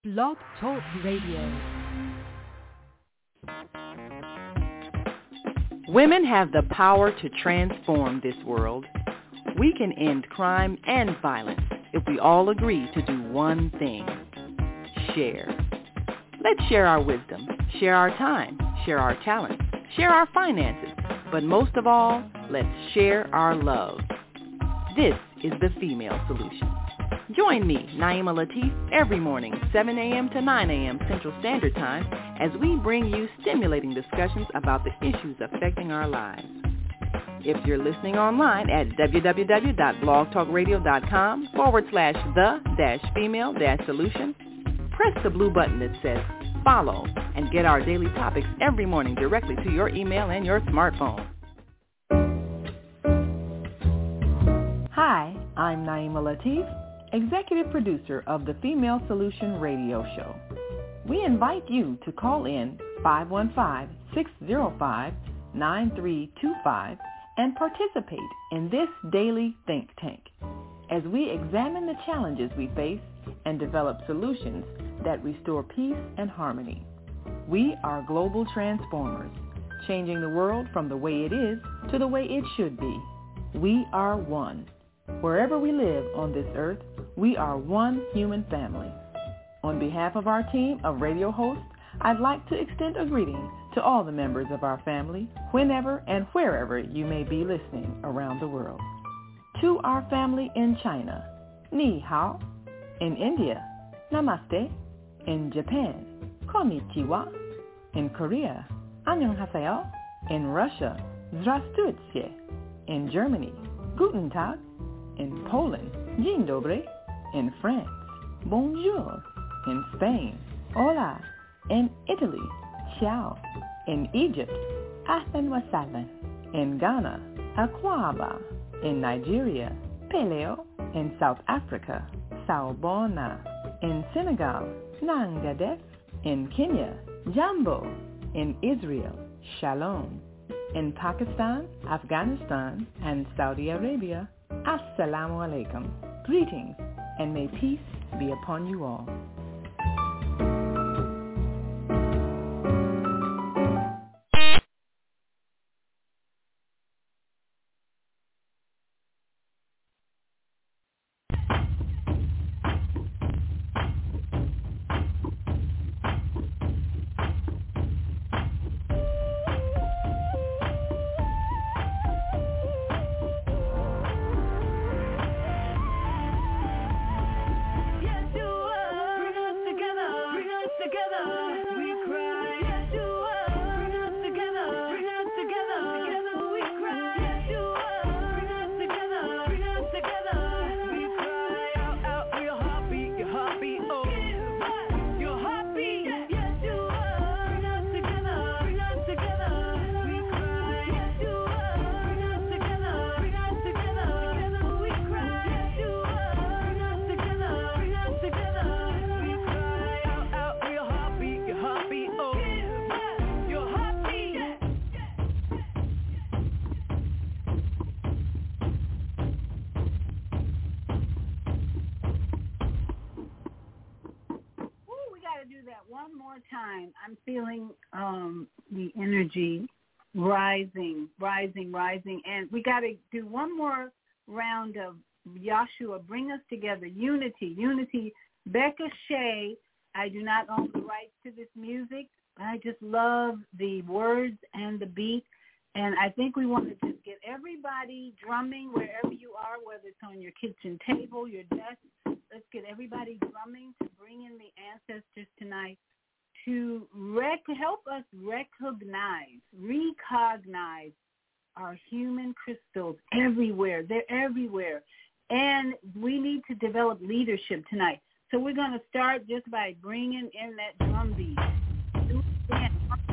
Blog Talk Radio. Women have the power to transform this world. We can end crime and violence if we all agree to do one thing: share. Let's share our wisdom, share our time, share our talents, share our finances, but most of all, let's share our love. This is the Female Solution. Join me, Naima Latif, every morning, 7 a.m. to 9 a.m. Central Standard Time, as we bring you stimulating discussions about the issues affecting our lives. If you're listening online at www.blogtalkradio.com/the-female-solution, press the blue button that says follow and get our daily topics every morning directly to your email and your smartphone. Hi, I'm Naima Latif, Executive Producer of the Female Solution Radio Show. We invite you to call in 515-605-9325 and participate in this daily think tank as we examine the challenges we face and develop solutions that restore peace and harmony. We are global transformers, changing the world from the way it is to the way it should be. We are one. Wherever we live on this earth, we are one human family. On behalf of our team of radio hosts, I'd like to extend a greeting to all the members of our family, whenever and wherever you may be listening around the world. To our family in China, Ni Hao. In India, Namaste. In Japan, Konnichiwa. In Korea, Annyeonghaseyo. In Russia, Здравствуйте. In Germany, Guten Tag. In Poland, Dzień dobry. In France, Bonjour. In Spain, Hola. In Italy, Ciao. In Egypt, Ahlan wa sahlan. In Ghana, Akwaba. In Nigeria, Peleo. In South Africa, Sawubona. In Senegal, Nangadef. In Kenya, Jambo. In Israel, Shalom. In Pakistan, Afghanistan, and Saudi Arabia, Assalamu alaikum. Greetings, and may peace be upon you all. Time. I'm feeling the energy rising, and we got to do one more round of Yahshua. Bring us together, unity. Becca Shea, I do not own the rights to this music. I just love the words and the beat, and I think we want to just get everybody drumming wherever you are, whether it's on your kitchen table, your desk. Let's get everybody drumming to bring in the ancestors tonight, to help us recognize our human crystals everywhere. They're everywhere. And we need to develop leadership tonight. So we're going to start just by bringing in that drum beat. Do it again.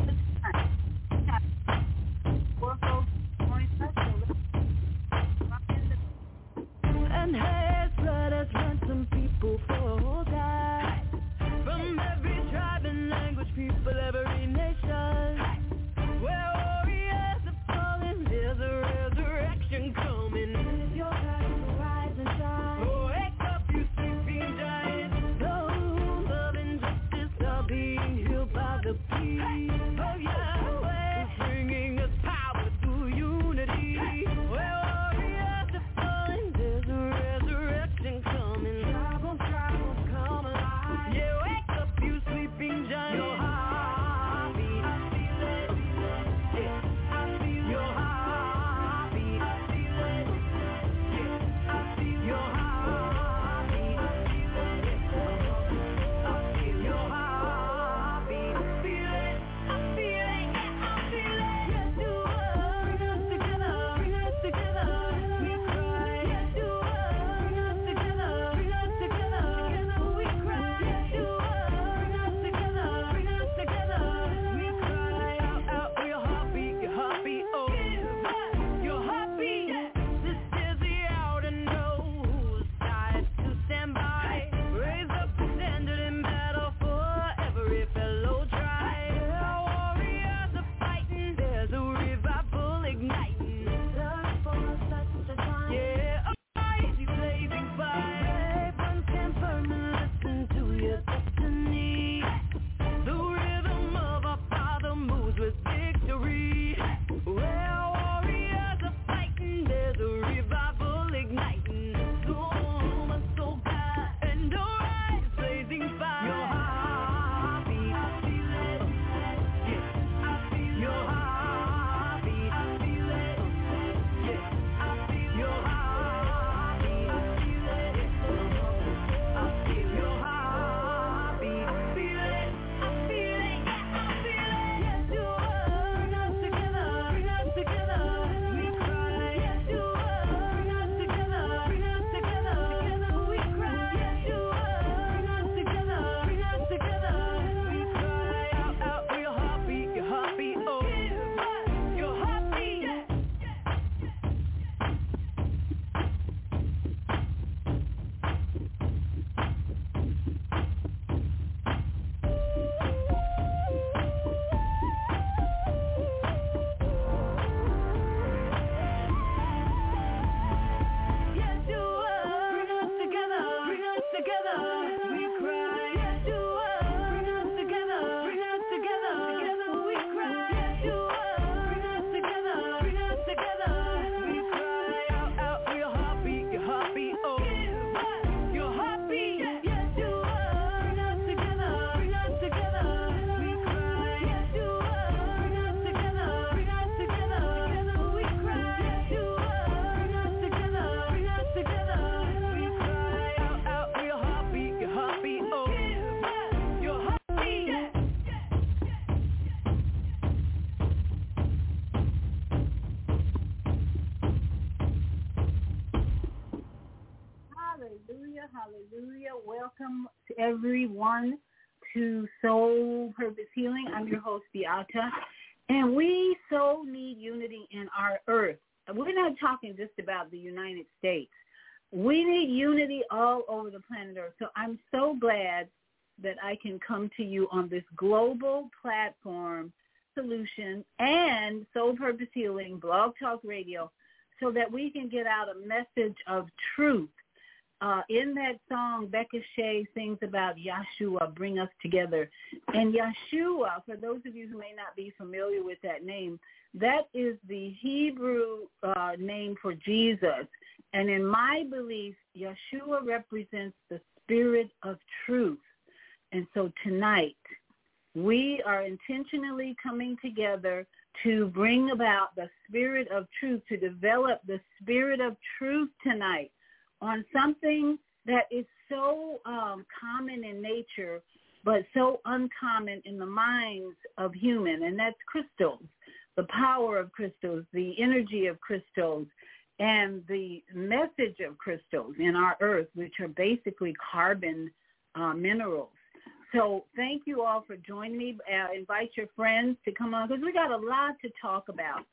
And hey, let us ransom people for God. From every tribe and language, people, every nation. Where warriors are falling, there's a resurrection coming. If your time to rise and shine. Oh, wake up, you sleeping giants. No love and Welcome to everyone to Soul Purpose Healing. I'm your host, Beata, and we so need unity in our earth. We're not talking just about the United States. We need unity all over the planet Earth. So I'm so glad that I can come to you on this global platform, Solution, and Soul Purpose Healing, Blog Talk Radio, so that we can get out a message of truth. In that song, Becca Shea sings about Yeshua, bring us together. And Yeshua, for those of you who may not be familiar with that name, that is the Hebrew name for Jesus. And in my belief, Yeshua represents the spirit of truth. And so tonight, we are intentionally coming together to bring about the spirit of truth, to develop the spirit of truth tonight on something that is so common in nature, but so uncommon in the minds of human, and that's crystals, the power of crystals, the energy of crystals, and the message of crystals in our earth, which are basically carbon minerals. So thank you all for joining me. Invite your friends to come on, because we got a lot to talk about.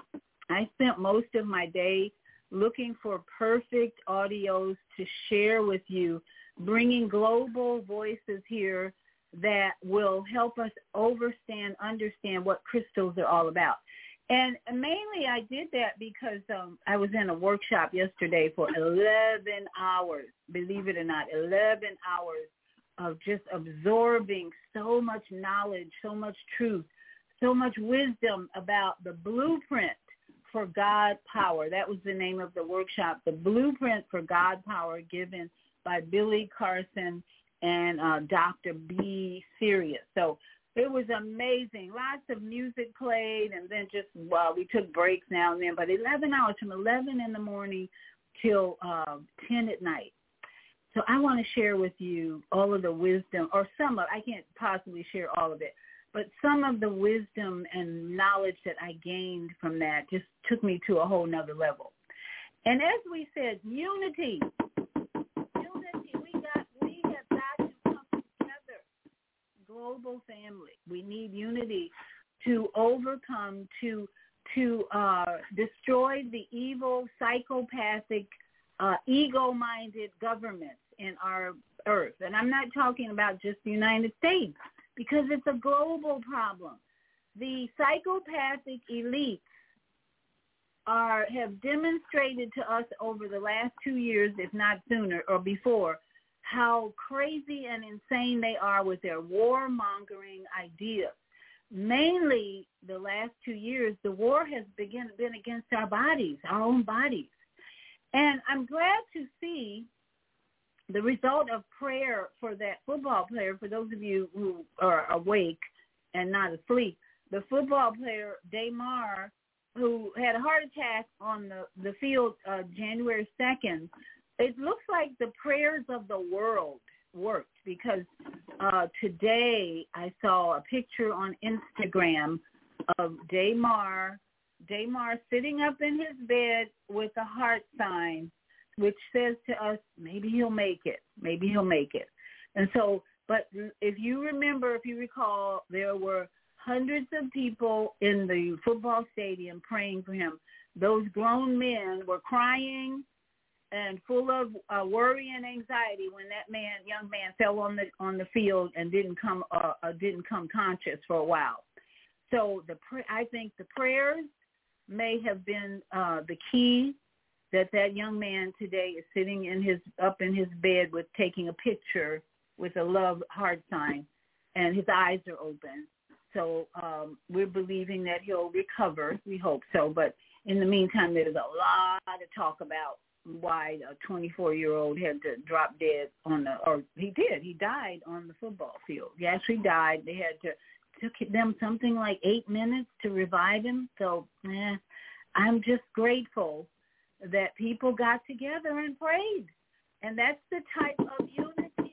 I spent most of my day looking for perfect audios to share with you, bringing global voices here that will help us understand what crystals are all about. And mainly I did that because I was in a workshop yesterday for 11 hours, believe it or not, 11 hours of just absorbing so much knowledge, so much truth, so much wisdom about the blueprint for God Power. That was the name of the workshop, the Blueprint for God Power, given by Billy Carson and Dr. B. Sirius. So it was amazing. Lots of music played, and then we took breaks now and then, but 11 hours from 11 in the morning till 10 at night. So I want to share with you all of the wisdom, or some of, I can't possibly share all of it, but some of the wisdom and knowledge that I gained from that just took me to a whole nother level. And as we said, unity, we have got to come together, global family. We need unity to overcome, to destroy the evil, psychopathic, ego-minded governments in our earth. And I'm not talking about just the United States, because it's a global problem. The psychopathic elites have demonstrated to us over the last 2 years, if not sooner or before, how crazy and insane they are with their warmongering ideas. Mainly the last 2 years, the war has been against our bodies, our own bodies. And I'm glad to see the result of prayer for that football player, for those of you who are awake and not asleep, the football player, Damar, who had a heart attack on the field January 2nd, it looks like the prayers of the world worked, because today I saw a picture on Instagram of Damar sitting up in his bed with a heart sign, which says to us, maybe he'll make it. Maybe he'll make it. And so, but if you recall, there were hundreds of people in the football stadium praying for him. Those grown men were crying and full of worry and anxiety when that young man fell on the field and didn't come conscious for a while. So I think the prayers may have been the key that young man today is sitting up in his bed taking a picture with a love heart sign, and his eyes are open. So we're believing that he'll recover. We hope so. But in the meantime, there's a lot to talk about why a 24-year-old had to drop dead he died on the football field. He actually died. They took them something like 8 minutes to revive him. So I'm just grateful that people got together and prayed. And that's the type of unity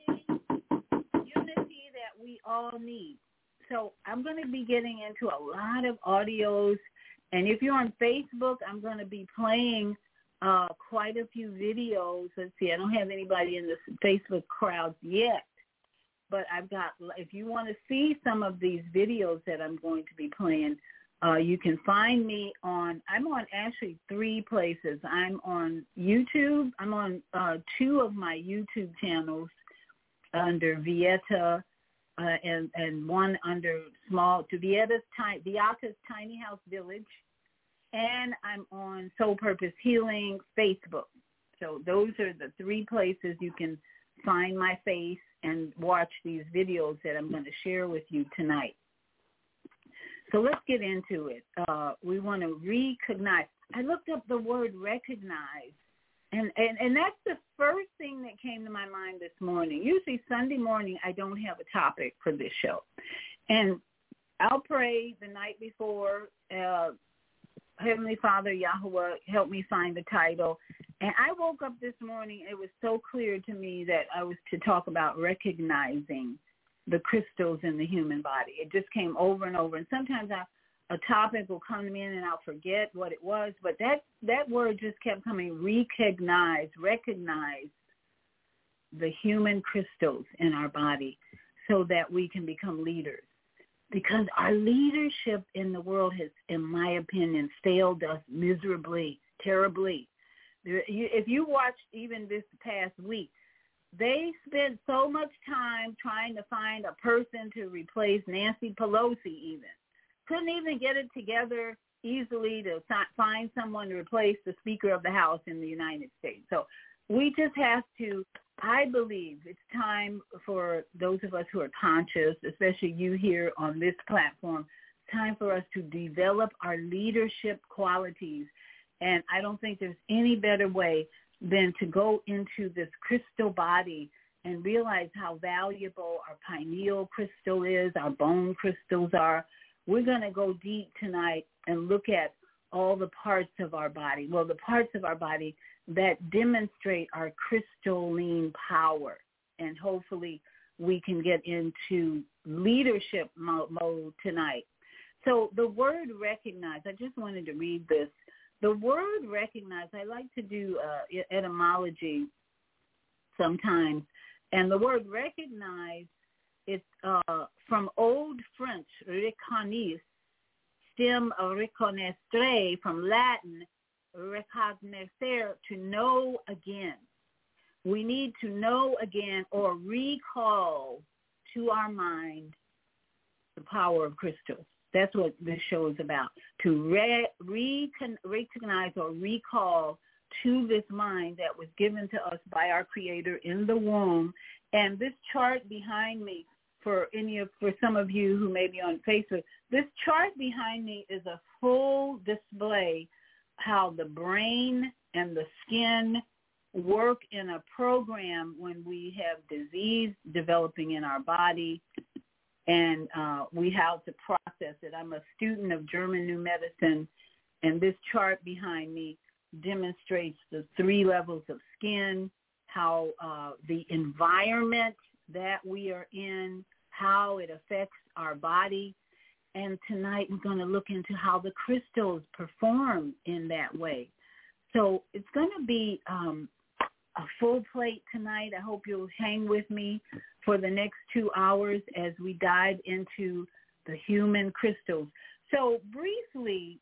that we all need. So I'm going to be getting into a lot of audios. And if you're on Facebook, I'm going to be playing quite a few videos. Let's see, I don't have anybody in the Facebook crowd yet, but I've got, if you want to see some of these videos that I'm going to be playing, you can find me I'm on actually 3 places. I'm on YouTube. I'm on 2 of my YouTube channels under Vieta, and one under Vieta's Tiny House Village, and I'm on Soul Purpose Healing Facebook. So those are the 3 places you can find my face and watch these videos that I'm going to share with you tonight. So let's get into it. We want to recognize. I looked up the word recognize, and that's the first thing that came to my mind this morning. Usually Sunday morning I don't have a topic for this show. And I'll pray the night before, Heavenly Father, Yahweh, help me find the title. And I woke up this morning, it was so clear to me that I was to talk about recognizing the crystals in the human body. It just came over and over. And sometimes a topic will come to me and I'll forget what it was. But that word just kept coming, recognize the human crystals in our body so that we can become leaders. Because our leadership in the world has, in my opinion, failed us miserably, terribly. If you watched even this past week, they spent so much time trying to find a person to replace Nancy Pelosi even. Couldn't even get it together easily to find someone to replace the Speaker of the House in the United States. So we just have to, I believe it's time for those of us who are conscious, especially you here on this platform, time for us to develop our leadership qualities. And I don't think there's any better way than to go into this crystal body and realize how valuable our pineal crystal is, our bone crystals are. We're going to go deep tonight and look at all the parts of our body. Well, the parts of our body that demonstrate our crystalline power. And hopefully we can get into leadership mode tonight. So the word recognize, I just wanted to read this. The word recognize, I like to do etymology sometimes. And the word recognize, it's from Old French, reconnaître, stem reconnaître, from Latin, recognizer, to know again. We need to know again or recall to our mind the power of crystals. That's what this show is about, to recognize or recall to this mind that was given to us by our Creator in the womb. And this chart behind me, for some of you who may be on Facebook, this chart behind me is a full display how the brain and the skin work in a program when we have disease developing in our body, and we have to process it. I'm a student of German New Medicine, and this chart behind me demonstrates the 3 levels of skin, how the environment that we are in, how it affects our body. And tonight we're going to look into how the crystals perform in that way. So it's going to be a full plate tonight. I hope you'll hang with me for the next 2 hours as we dive into the human crystals. So briefly,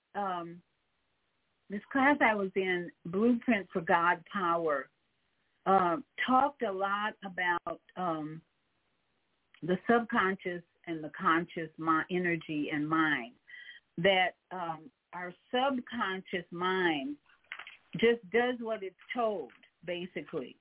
this class I was in, Blueprint for God Power, talked a lot about the subconscious and the conscious energy and mind, that our subconscious mind just does what it's told, basically.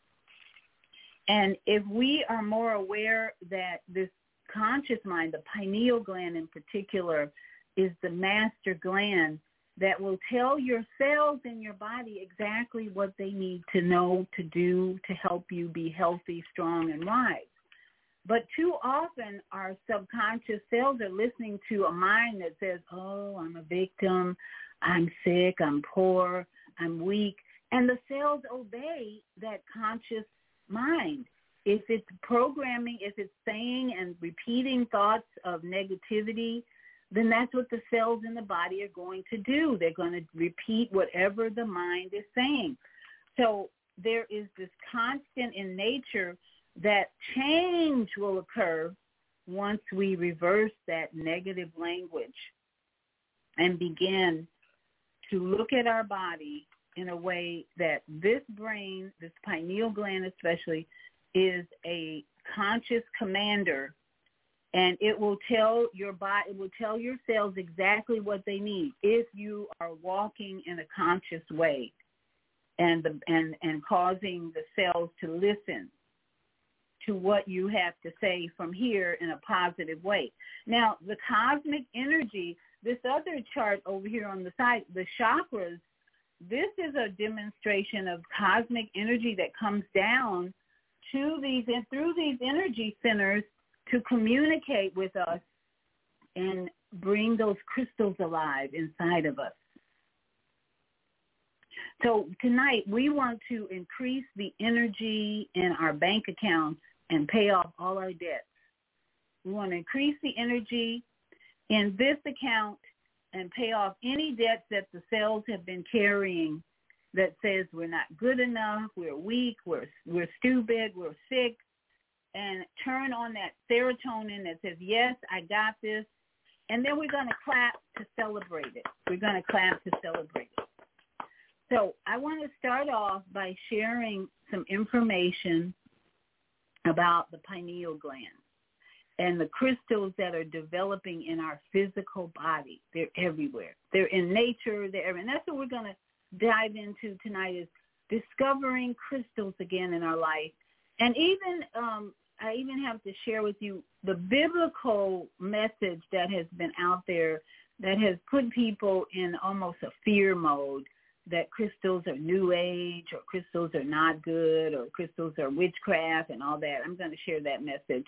And if we are more aware that this conscious mind, the pineal gland in particular, is the master gland that will tell your cells in your body exactly what they need to know, to do, to help you be healthy, strong, and wise. But too often our subconscious cells are listening to a mind that says, oh, I'm a victim, I'm sick, I'm poor, I'm weak. And the cells obey that conscious mind. If it's programming, if it's saying and repeating thoughts of negativity, then that's what the cells in the body are going to do. They're going to repeat whatever the mind is saying. So there is this constant in nature that change will occur once we reverse that negative language and begin to look at our body in a way that this brain, this pineal gland especially, is a conscious commander, and it will tell your body, it will tell your cells exactly what they need if you are walking in a conscious way and causing the cells to listen to what you have to say from here in a positive way. Now, the cosmic energy, this other chart over here on the side, the chakras, this is a demonstration of cosmic energy that comes down to these and through these energy centers to communicate with us and bring those crystals alive inside of us. So tonight we want to increase the energy in our bank accounts and pay off all our debts. We want to increase the energy in this account and pay off any debts that the cells have been carrying that says we're not good enough, we're weak, we're stupid, we're sick, and turn on that serotonin that says, yes, I got this, and then we're going to clap to celebrate it. We're going to clap to celebrate it. So I want to start off by sharing some information about the pineal gland and the crystals that are developing in our physical body. They're everywhere. They're in nature. They're everywhere. And that's what we're going to dive into tonight, is discovering crystals again in our life. And even I even have to share with you the biblical message that has been out there that has put people in almost a fear mode, that crystals are new age or crystals are not good or crystals are witchcraft and all that. I'm going to share that message.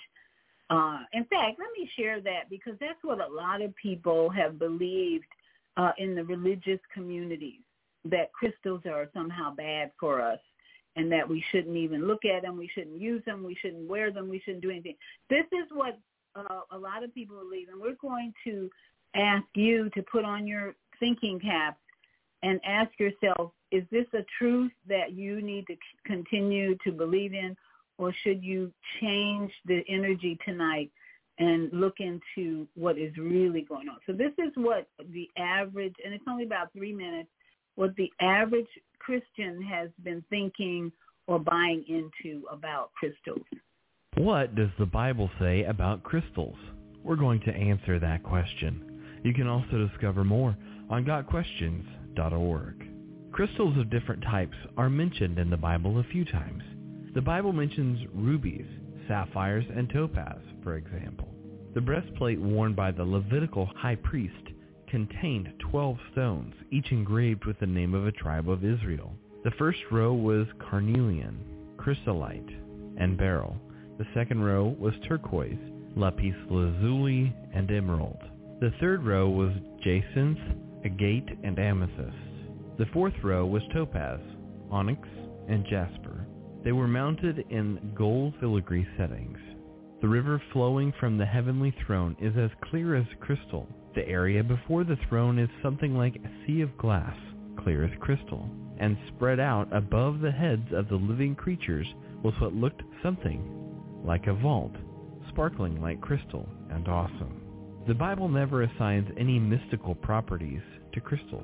In fact, let me share that because that's what a lot of people have believed in the religious communities, that crystals are somehow bad for us and that we shouldn't even look at them, we shouldn't use them, we shouldn't wear them, we shouldn't do anything. This is what a lot of people believe, and we're going to ask you to put on your thinking caps and ask yourself, is this a truth that you need to continue to believe in, or should you change the energy tonight and look into what is really going on? So this is what the average, and it's only about 3 minutes, what the average Christian has been thinking or buying into about crystals. What does the Bible say about crystals? We're going to answer that question. You can also discover more on GotQuestions.org. Crystals of different types are mentioned in the Bible a few times. The Bible mentions rubies, sapphires, and topaz, for example. The breastplate worn by the Levitical high priest contained 12 stones, each engraved with the name of a tribe of Israel. The first row was carnelian, chrysolite, and beryl. The second row was turquoise, lapis lazuli, and emerald. The third row was jacinth, agate, and amethyst. The fourth row was topaz, onyx, and jasper. They were mounted in gold filigree settings. The river flowing from the heavenly throne is as clear as crystal. The area before the throne is something like a sea of glass, clear as crystal, and spread out above the heads of the living creatures was what looked something like a vault, sparkling like crystal and awesome. The Bible never assigns any mystical properties to crystals.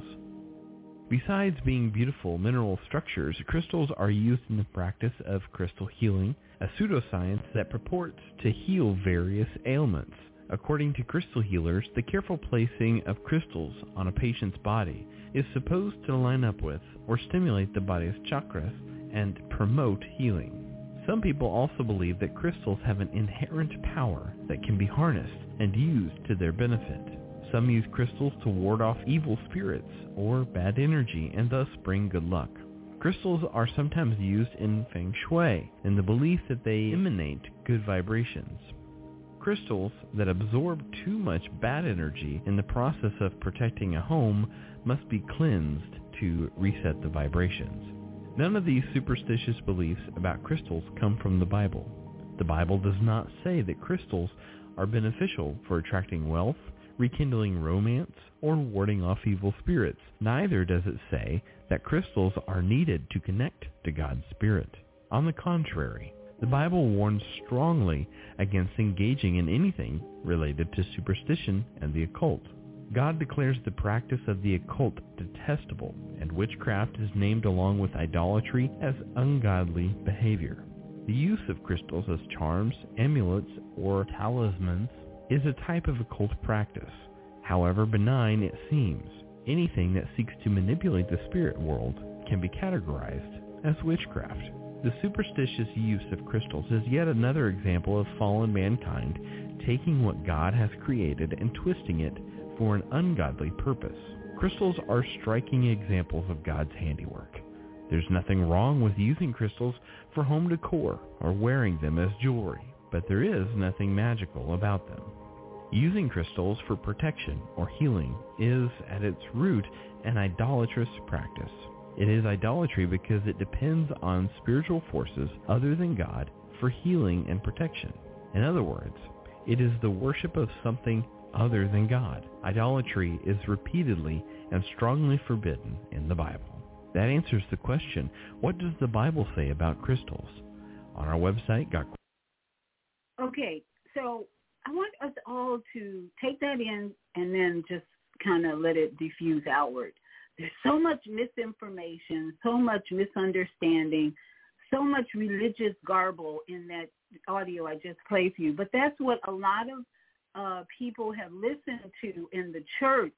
Besides being beautiful mineral structures, crystals are used in the practice of crystal healing, a pseudoscience that purports to heal various ailments. According to crystal healers, the careful placing of crystals on a patient's body is supposed to line up with or stimulate the body's chakras and promote healing. Some people also believe that crystals have an inherent power that can be harnessed and used to their benefit. Some use crystals to ward off evil spirits or bad energy and thus bring good luck. Crystals are sometimes used in feng shui in the belief that they emanate good vibrations. Crystals that absorb too much bad energy in the process of protecting a home must be cleansed to reset the vibrations. None of these superstitious beliefs about crystals come from the Bible. The Bible does not say that crystals are beneficial for attracting wealth, rekindling romance, or warding off evil spirits. Neither does it say that crystals are needed to connect to God's Spirit. On the contrary, the Bible warns strongly against engaging in anything related to superstition and the occult. God declares the practice of the occult detestable, and witchcraft is named along with idolatry as ungodly behavior. The use of crystals as charms, amulets, or talismans is a type of occult practice. However benign it seems, anything that seeks to manipulate the spirit world can be categorized as witchcraft. The superstitious use of crystals is yet another example of fallen mankind taking what God has created and twisting it for an ungodly purpose. Crystals are striking examples of God's handiwork. There's nothing wrong with using crystals for home decor or wearing them as jewelry, but there is nothing magical about them. Using crystals for protection or healing is, at its root, an idolatrous practice. It is idolatry because it depends on spiritual forces other than God for healing and protection. In other words, it is the worship of something other than God. Idolatry is repeatedly and strongly forbidden in the Bible. That answers the question, what does the Bible say about crystals? On our website, Okay, so I want us all to take that in and then just kind of let it diffuse outward. There's so much misinformation, so much misunderstanding, so much religious garble in that audio I just played for you. But that's what a lot of people have listened to in the church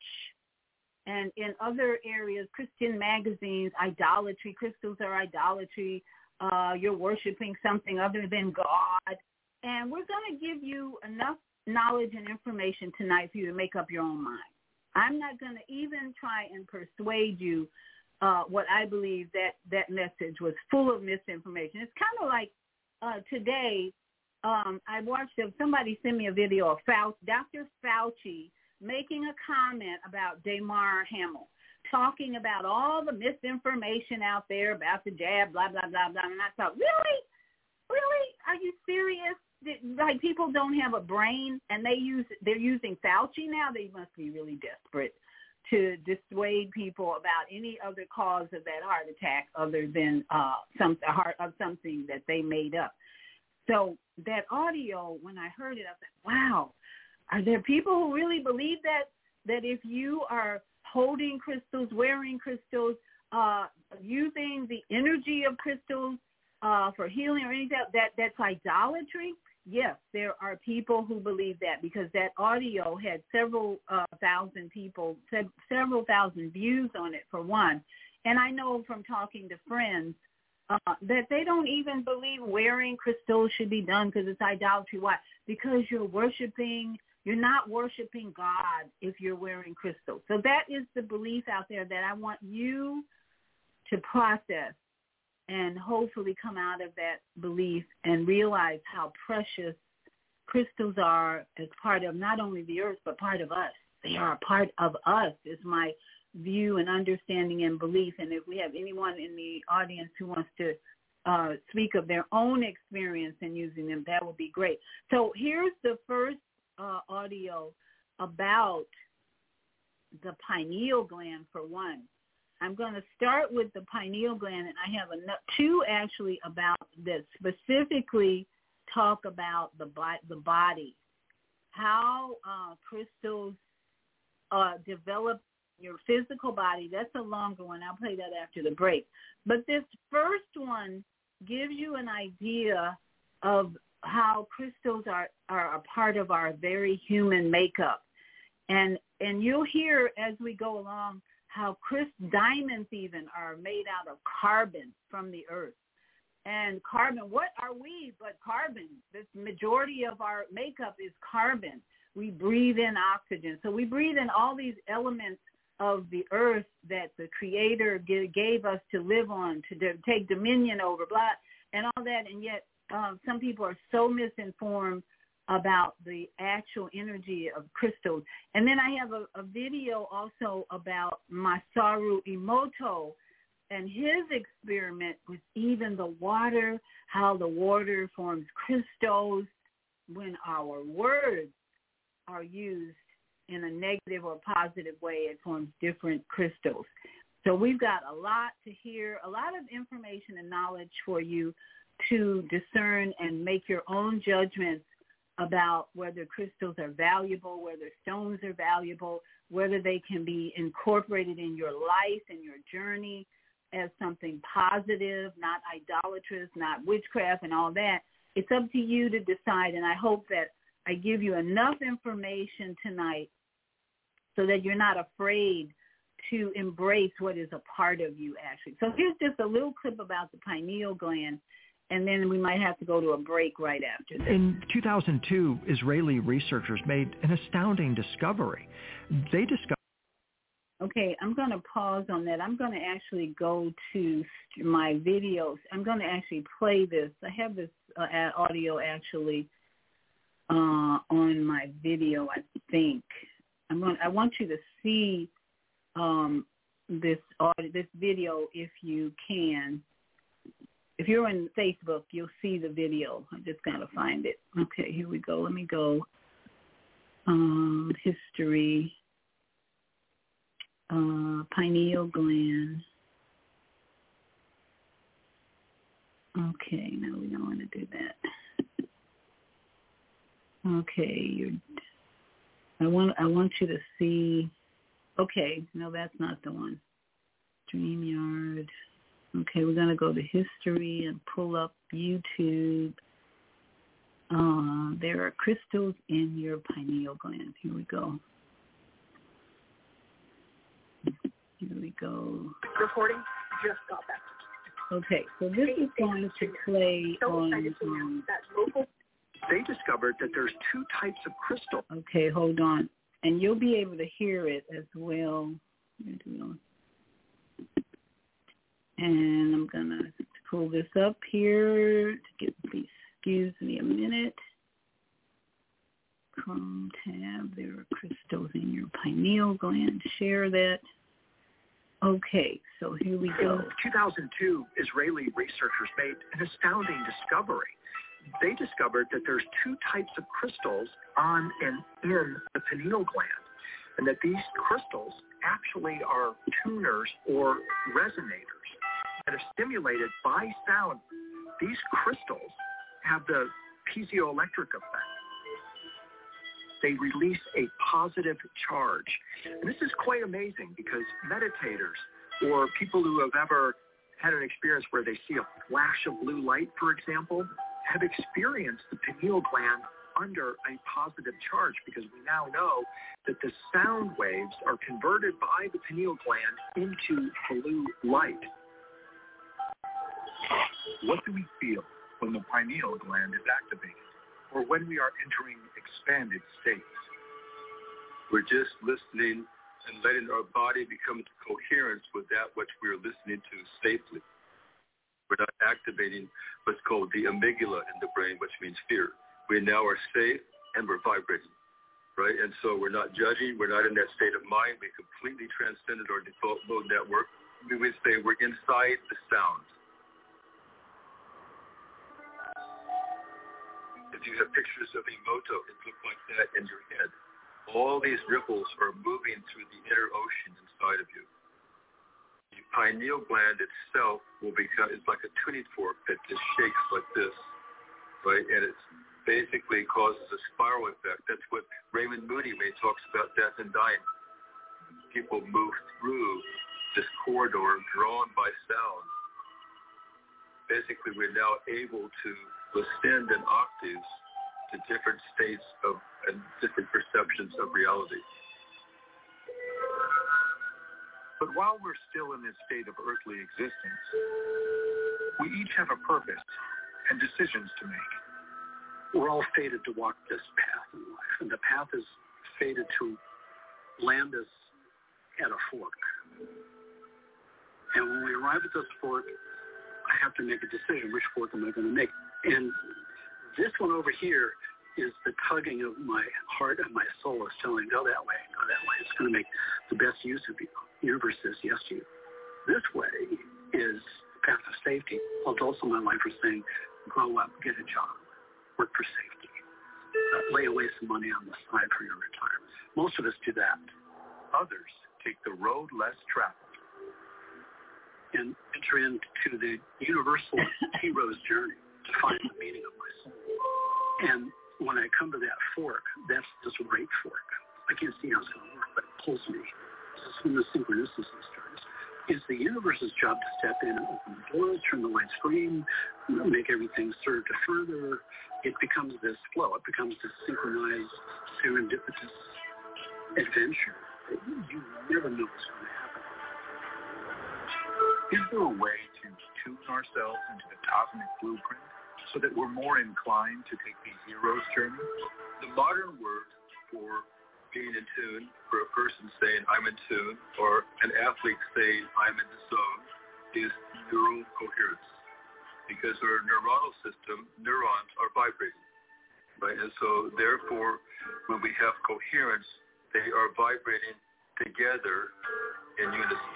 and in other areas, Christian magazines, idolatry, crystals are idolatry, you're worshiping something other than God. And we're going to give you enough knowledge and information tonight for you to make up your own mind. I'm not going to even try and persuade you what I believe that message was full of misinformation. It's kind of like today, I watched somebody send me a video of Dr. Fauci making a comment about Damar Hamlin, talking about all the misinformation out there about the jab, blah, blah, blah, blah. And I thought, really? Really? Are you serious? Like, people don't have a brain, and they're using Fauci now? They must be really desperate to dissuade people about any other cause of that heart attack other than something that they made up. So that audio, when I heard it, I was like, wow, are there people who really believe that if you are holding crystals, wearing crystals, using the energy of crystals for healing or anything, that's idolatry? Yes, there are people who believe that, because that audio had several thousand people, several thousand views on it, for one. And I know from talking to friends that they don't even believe wearing crystals should be done because it's idolatry. Why? Because you're not worshiping God if you're wearing crystals. So that is the belief out there that I want you to process and hopefully come out of that belief and realize how precious crystals are as part of not only the earth, but part of us. They are a part of us, is my view and understanding and belief. And if we have anyone in the audience who wants to speak of their own experience in using them, that would be great. So here's the first audio about the pineal gland, for one. I'm going to start with the pineal gland, and I have two actually about that specifically talk about the body, how crystals develop your physical body. That's a longer one. I'll play that after the break. But this first one gives you an idea of how crystals are a part of our very human makeup. And you'll hear as we go along how diamonds even are made out of carbon from the earth. And carbon, what are we but carbon? The majority of our makeup is carbon. We breathe in oxygen. So we breathe in all these elements of the earth that the Creator gave us to live on, to take dominion over, blah, and all that. And yet some people are so misinformed about the actual energy of crystals. And then I have a video also about Masaru Emoto and his experiment with even the water, how the water forms crystals when our words are used in a negative or positive way, it forms different crystals. So we've got a lot to hear, a lot of information and knowledge for you to discern and make your own judgments about whether crystals are valuable, whether stones are valuable, whether they can be incorporated in your life and your journey as something positive, not idolatrous, not witchcraft and all that. It's up to you to decide, and I hope that I give you enough information tonight so that you're not afraid to embrace what is a part of you, actually. So here's just a little clip about the pineal gland, and then we might have to go to a break right after this. In 2002, Israeli researchers made an astounding discovery. They discovered... Okay, I'm going to pause on that. I'm going to actually go to my videos. I'm going to actually play this. I have this audio actually on my video, I think. I want you to see this video if you can. If you're on Facebook, you'll see the video. I just got to find it. Okay, here we go. Let me go. History. Pineal gland. Okay, no, we don't want to do that. Okay, I want you to see. Okay, no, that's not the one. StreamYard. Okay, we're going to go to history and pull up YouTube. There are crystals in your pineal gland. Here we go. Here we go. Reporting just got back. Okay, so this is going to play on... They discovered that there's two types of crystal. Okay, hold on. And you'll be able to hear it as well. And I'm going to pull this up here. Excuse me a minute. Chrome tab. There are crystals in your pineal gland. Share that. Okay, so here we go. In 2002, Israeli researchers made an astounding discovery. They discovered that there's two types of crystals on and in the pineal gland, and that these crystals actually are tuners or resonators that are stimulated by sound. These crystals have the piezoelectric effect. They release a positive charge. And this is quite amazing because meditators or people who have ever had an experience where they see a flash of blue light, for example, have experienced the pineal gland under a positive charge, because we now know that the sound waves are converted by the pineal gland into blue light. What do we feel when the pineal gland is activated, or when we are entering expanded states? We're just listening and letting our body become into coherence with that which we're listening to safely. We're not activating what's called the amygdala in the brain, which means fear. We now are safe and we're vibrating, right? And so we're not judging. We're not in that state of mind. We completely transcended our default mode network. We would say we're inside the sound. If you have pictures of Emoto, it looks like that in your head. All these ripples are moving through the inner ocean inside of you. The pineal gland itself will become, it's like a tuning fork that just shakes like this, right? And it basically causes a spiral effect. That's what Raymond Moody, when he talks about death and dying, people move through this corridor drawn by sound. Basically, we're now able to ascend in octaves to different states of and different perceptions of reality. But while we're still in this state of earthly existence, we each have a purpose and decisions to make. We're all fated to walk this path in life, and the path is fated to land us at a fork. And when we arrive at this fork, I have to make a decision. Which fork am I going to make? And this one over here is the tugging of my heart and my soul is telling me, go that way, go that way. It's going to make the best use of you. The universe says yes to you. This way is the path of safety. Adults in my life are saying, grow up, get a job, work for safety. lay away some money on the side for your retirement. Most of us do that. Others take the road less traveled and enter into the universal hero's journey to find the meaning of my soul. And when I come to that fork, that's this right fork. I can't see how it's going to work, but it pulls me. This is when the synchronicity starts. It's the universe's job to step in and open the doors, turn the lights green, make everything serve to further. It becomes this flow. It becomes this synchronized, serendipitous adventure. You never know what's going to happen. Is there a way to tune ourselves into the cosmic blueprint so that we're more inclined to take the hero's journey? The modern word for being in tune, for a person saying I'm in tune, or an athlete saying I'm in the zone, is neural coherence. Because our neuronal system, neurons are vibrating, right? And so therefore, when we have coherence, they are vibrating together in unison.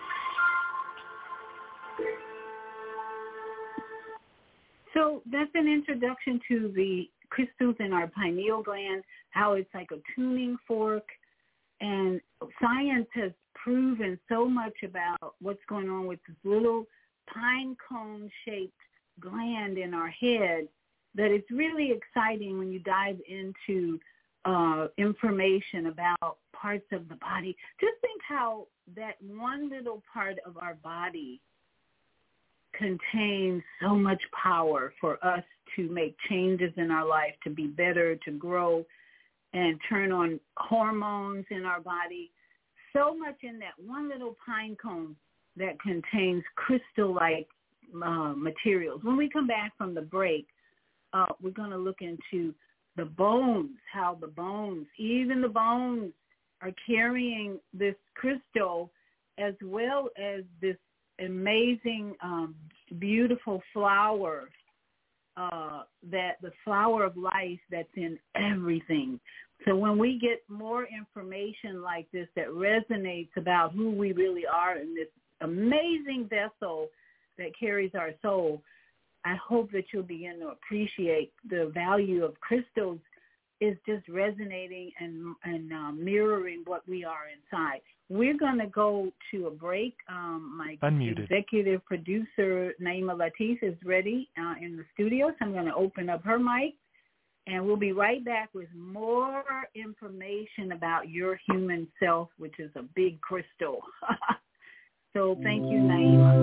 So that's an introduction to the crystals in our pineal gland, how it's like a tuning fork. And science has proven so much about what's going on with this little pine cone-shaped gland in our head that it's really exciting when you dive into information about parts of the body. Just think how that one little part of our body contains so much power for us to make changes in our life, to be better, to grow, and turn on hormones in our body. So much in that one little pine cone that contains crystal-like materials. When we come back from the break, we're going to look into the bones, how the bones, even the bones, are carrying this crystal as well as this amazing, beautiful flower, that the flower of life that's in everything. So when we get more information like this that resonates about who we really are in this amazing vessel that carries our soul, I hope that you'll begin to appreciate the value of crystals is just resonating and mirroring what we are inside. We're going to go to a break. My executive producer, Naima Latif, is ready in the studio, so I'm going to open up her mic, and we'll be right back with more information about your human self, which is a big crystal. So thank you, Naima.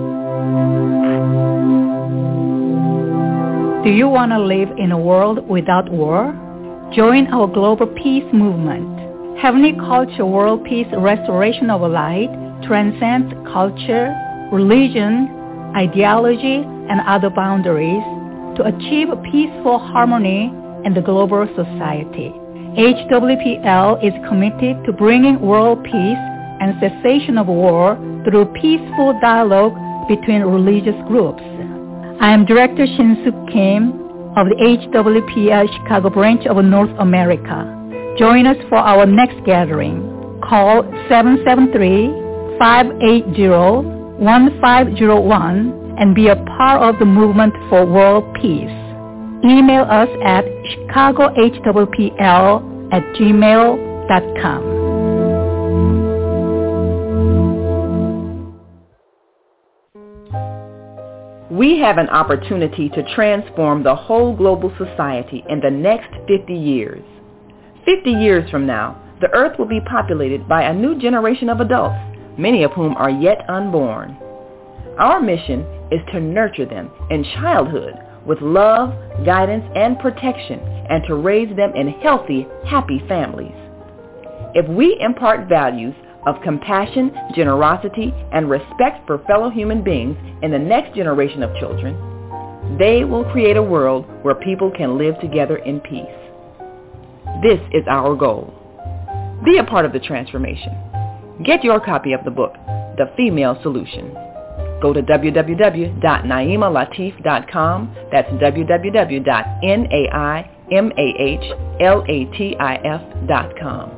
Do you want to live in a world without war? Join our global peace movement. Heavenly Culture World Peace Restoration of Light transcends culture, religion, ideology, and other boundaries to achieve peaceful harmony in the global society. HWPL is committed to bringing world peace and cessation of war through peaceful dialogue between religious groups. I am Director Shin-Suk Kim of the HWPL Chicago branch of North America. Join us for our next gathering. Call 773-580-1501 and be a part of the movement for world peace. Email us at chicagohwpl@gmail.com. We have an opportunity to transform the whole global society in the next 50 years. 50 years from now, the earth will be populated by a new generation of adults, many of whom are yet unborn. Our mission is to nurture them in childhood with love, guidance, and protection, and to raise them in healthy, happy families. If we impart values of compassion, generosity, and respect for fellow human beings in the next generation of children, they will create a world where people can live together in peace. This is our goal. Be a part of the transformation. Get your copy of the book, The Female Solution. Go to www.naimalatif.com. That's www.naimalatif.com.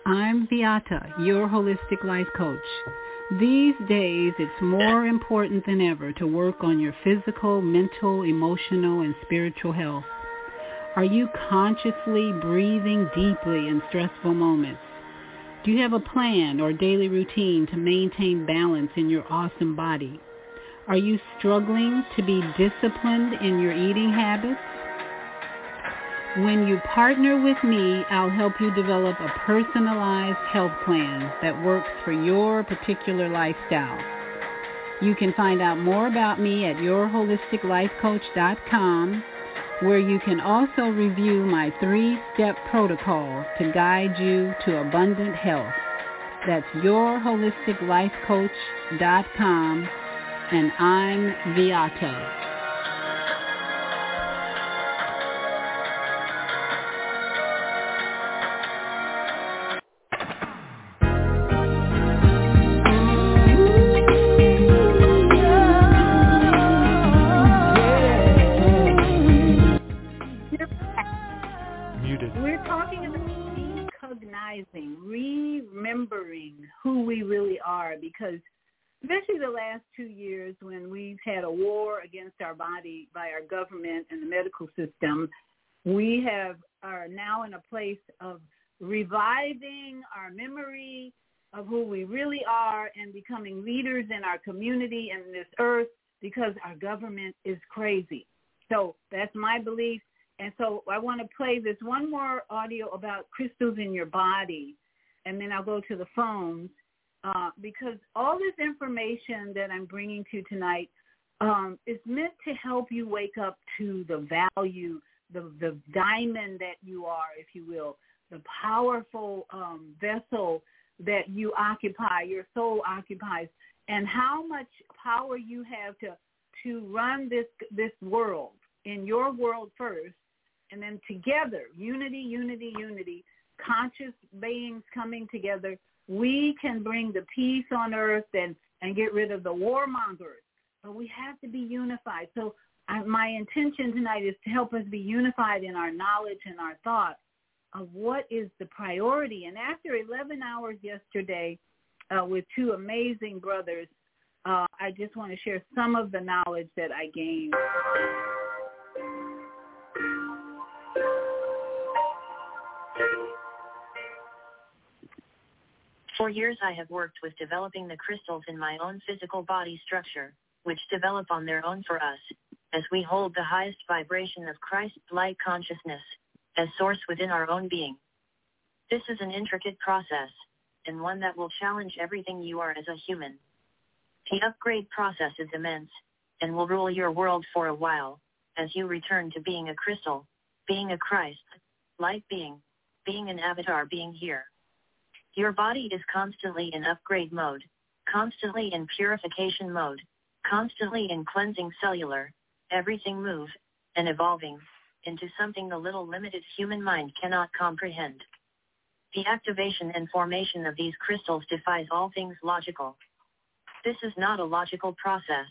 I'm Beata, your holistic life coach. These days, it's more important than ever to work on your physical, mental, emotional, and spiritual health. Are you consciously breathing deeply in stressful moments? Do you have a plan or daily routine to maintain balance in your awesome body? Are you struggling to be disciplined in your eating habits? When you partner with me, I'll help you develop a personalized health plan that works for your particular lifestyle. You can find out more about me at yourholisticlifecoach.com, where you can also review my 3-step protocol to guide you to abundant health. That's yourholisticlifecoach.com, and I'm Beata. Remembering who we really are, because especially the last 2 years when we've had a war against our body by our government and the medical system, we are now in a place of reviving our memory of who we really are and becoming leaders in our community and this earth, because our government is crazy. So that's my belief. And so I want to play this one more audio about crystals in your body, and then I'll go to the phones, because all this information that I'm bringing to you tonight is meant to help you wake up to the value, the diamond that you are, if you will, the powerful vessel that you occupy, your soul occupies, and how much power you have to run this world, in your world first, and then together, unity, conscious beings coming together, we can bring the peace on earth and get rid of the warmongers. But we have to be unified. So my intention tonight is to help us be unified in our knowledge and our thought of what is the priority. And after 11 hours yesterday with 2 amazing brothers, I just want to share some of the knowledge that I gained. For years I have worked with developing the crystals in my own physical body structure, which develop on their own for us, as we hold the highest vibration of Christ-like consciousness as source within our own being. This is an intricate process, and one that will challenge everything you are as a human. The upgrade process is immense, and will rule your world for a while, as you return to being a crystal, being a Christ-like being an avatar being here. Your body is constantly in upgrade mode, constantly in purification mode, constantly in cleansing cellular, everything move, and evolving into something the little limited human mind cannot comprehend. The activation and formation of these crystals defies all things logical. This is not a logical process.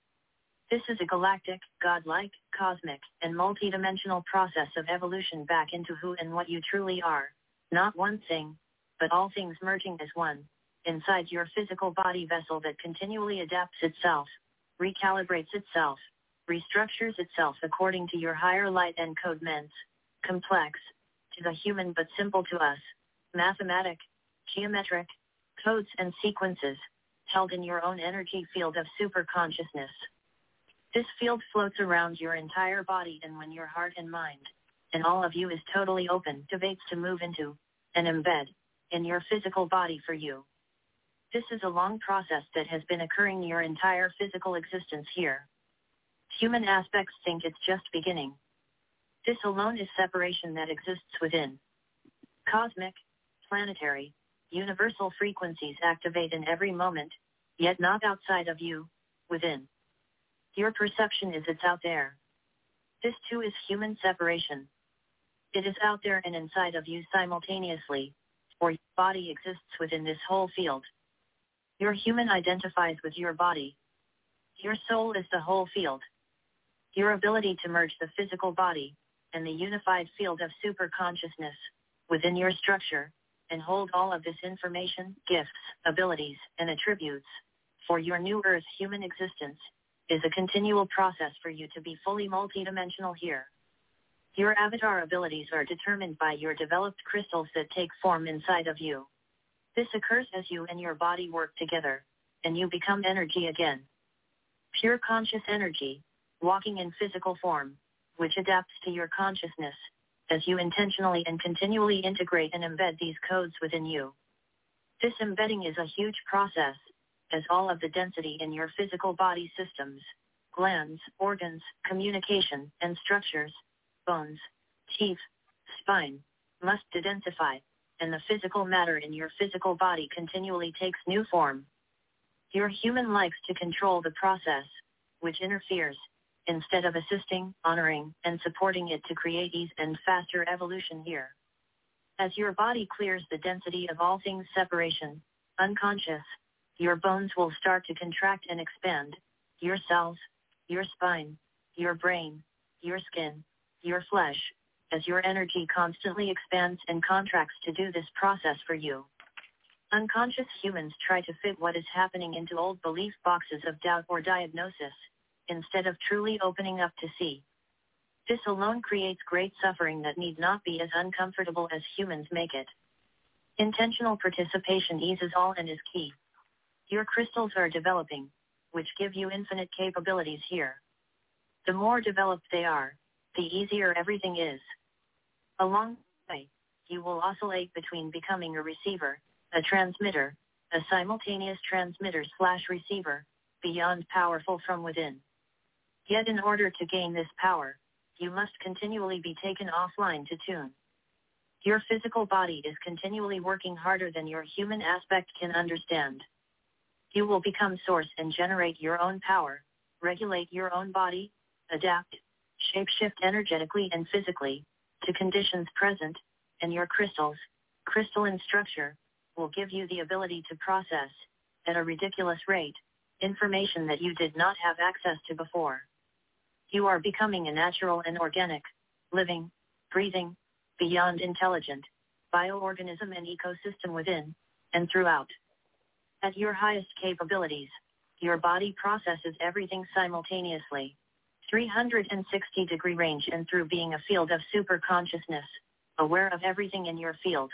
This is a galactic, godlike, cosmic, and multidimensional process of evolution back into who and what you truly are, not one thing, but all things merging as one, inside your physical body vessel that continually adapts itself, recalibrates itself, restructures itself according to your higher light and code ments, complex, to the human but simple to us, mathematic, geometric, codes and sequences, held in your own energy field of superconsciousness. This field floats around your entire body, and when your heart and mind, and all of you is totally open, debates to move into, and embed, in your physical body for you. This is a long process that has been occurring your entire physical existence here. Human aspects think it's just beginning. This alone is separation that exists within. Cosmic, planetary, universal frequencies activate in every moment, yet not outside of you, within. Your perception is it's out there. This too is human separation. It is out there and inside of you simultaneously, for your body exists within this whole field. Your human identifies with your body. Your soul is the whole field. Your ability to merge the physical body and the unified field of superconsciousness within your structure and hold all of this information, gifts, abilities, and attributes for your new Earth human existence is a continual process for you to be fully multidimensional here. Your avatar abilities are determined by your developed crystals that take form inside of you. This occurs as you and your body work together, and you become energy again. Pure conscious energy, walking in physical form, which adapts to your consciousness, as you intentionally and continually integrate and embed these codes within you. This embedding is a huge process, as all of the density in your physical body systems, glands, organs, communication, and structures, bones, teeth, spine, must densify, and the physical matter in your physical body continually takes new form. Your human likes to control the process, which interferes, instead of assisting, honoring, and supporting it to create ease and faster evolution here. As your body clears the density of all things separation, unconscious, your bones will start to contract and expand, your cells, your spine, your brain, your skin, your flesh, as your energy constantly expands and contracts to do this process for you. Unconscious humans try to fit what is happening into old belief boxes of doubt or diagnosis, instead of truly opening up to see. This alone creates great suffering that need not be as uncomfortable as humans make it. Intentional participation eases all and is key. Your crystals are developing, which give you infinite capabilities here. The more developed they are, the easier everything is. Along the way, you will oscillate between becoming a receiver, a transmitter, a simultaneous transmitter/receiver, beyond powerful from within. Yet in order to gain this power, you must continually be taken offline to tune. Your physical body is continually working harder than your human aspect can understand. You will become source and generate your own power, regulate your own body, adapt, shapeshift energetically and physically to conditions present, and your crystals, crystalline structure, will give you the ability to process, at a ridiculous rate, information that you did not have access to before. You are becoming a natural and organic, living, breathing, beyond intelligent, bioorganism and ecosystem within and throughout. At your highest capabilities, your body processes everything simultaneously, 360-degree range and through being a field of super consciousness, aware of everything in your field.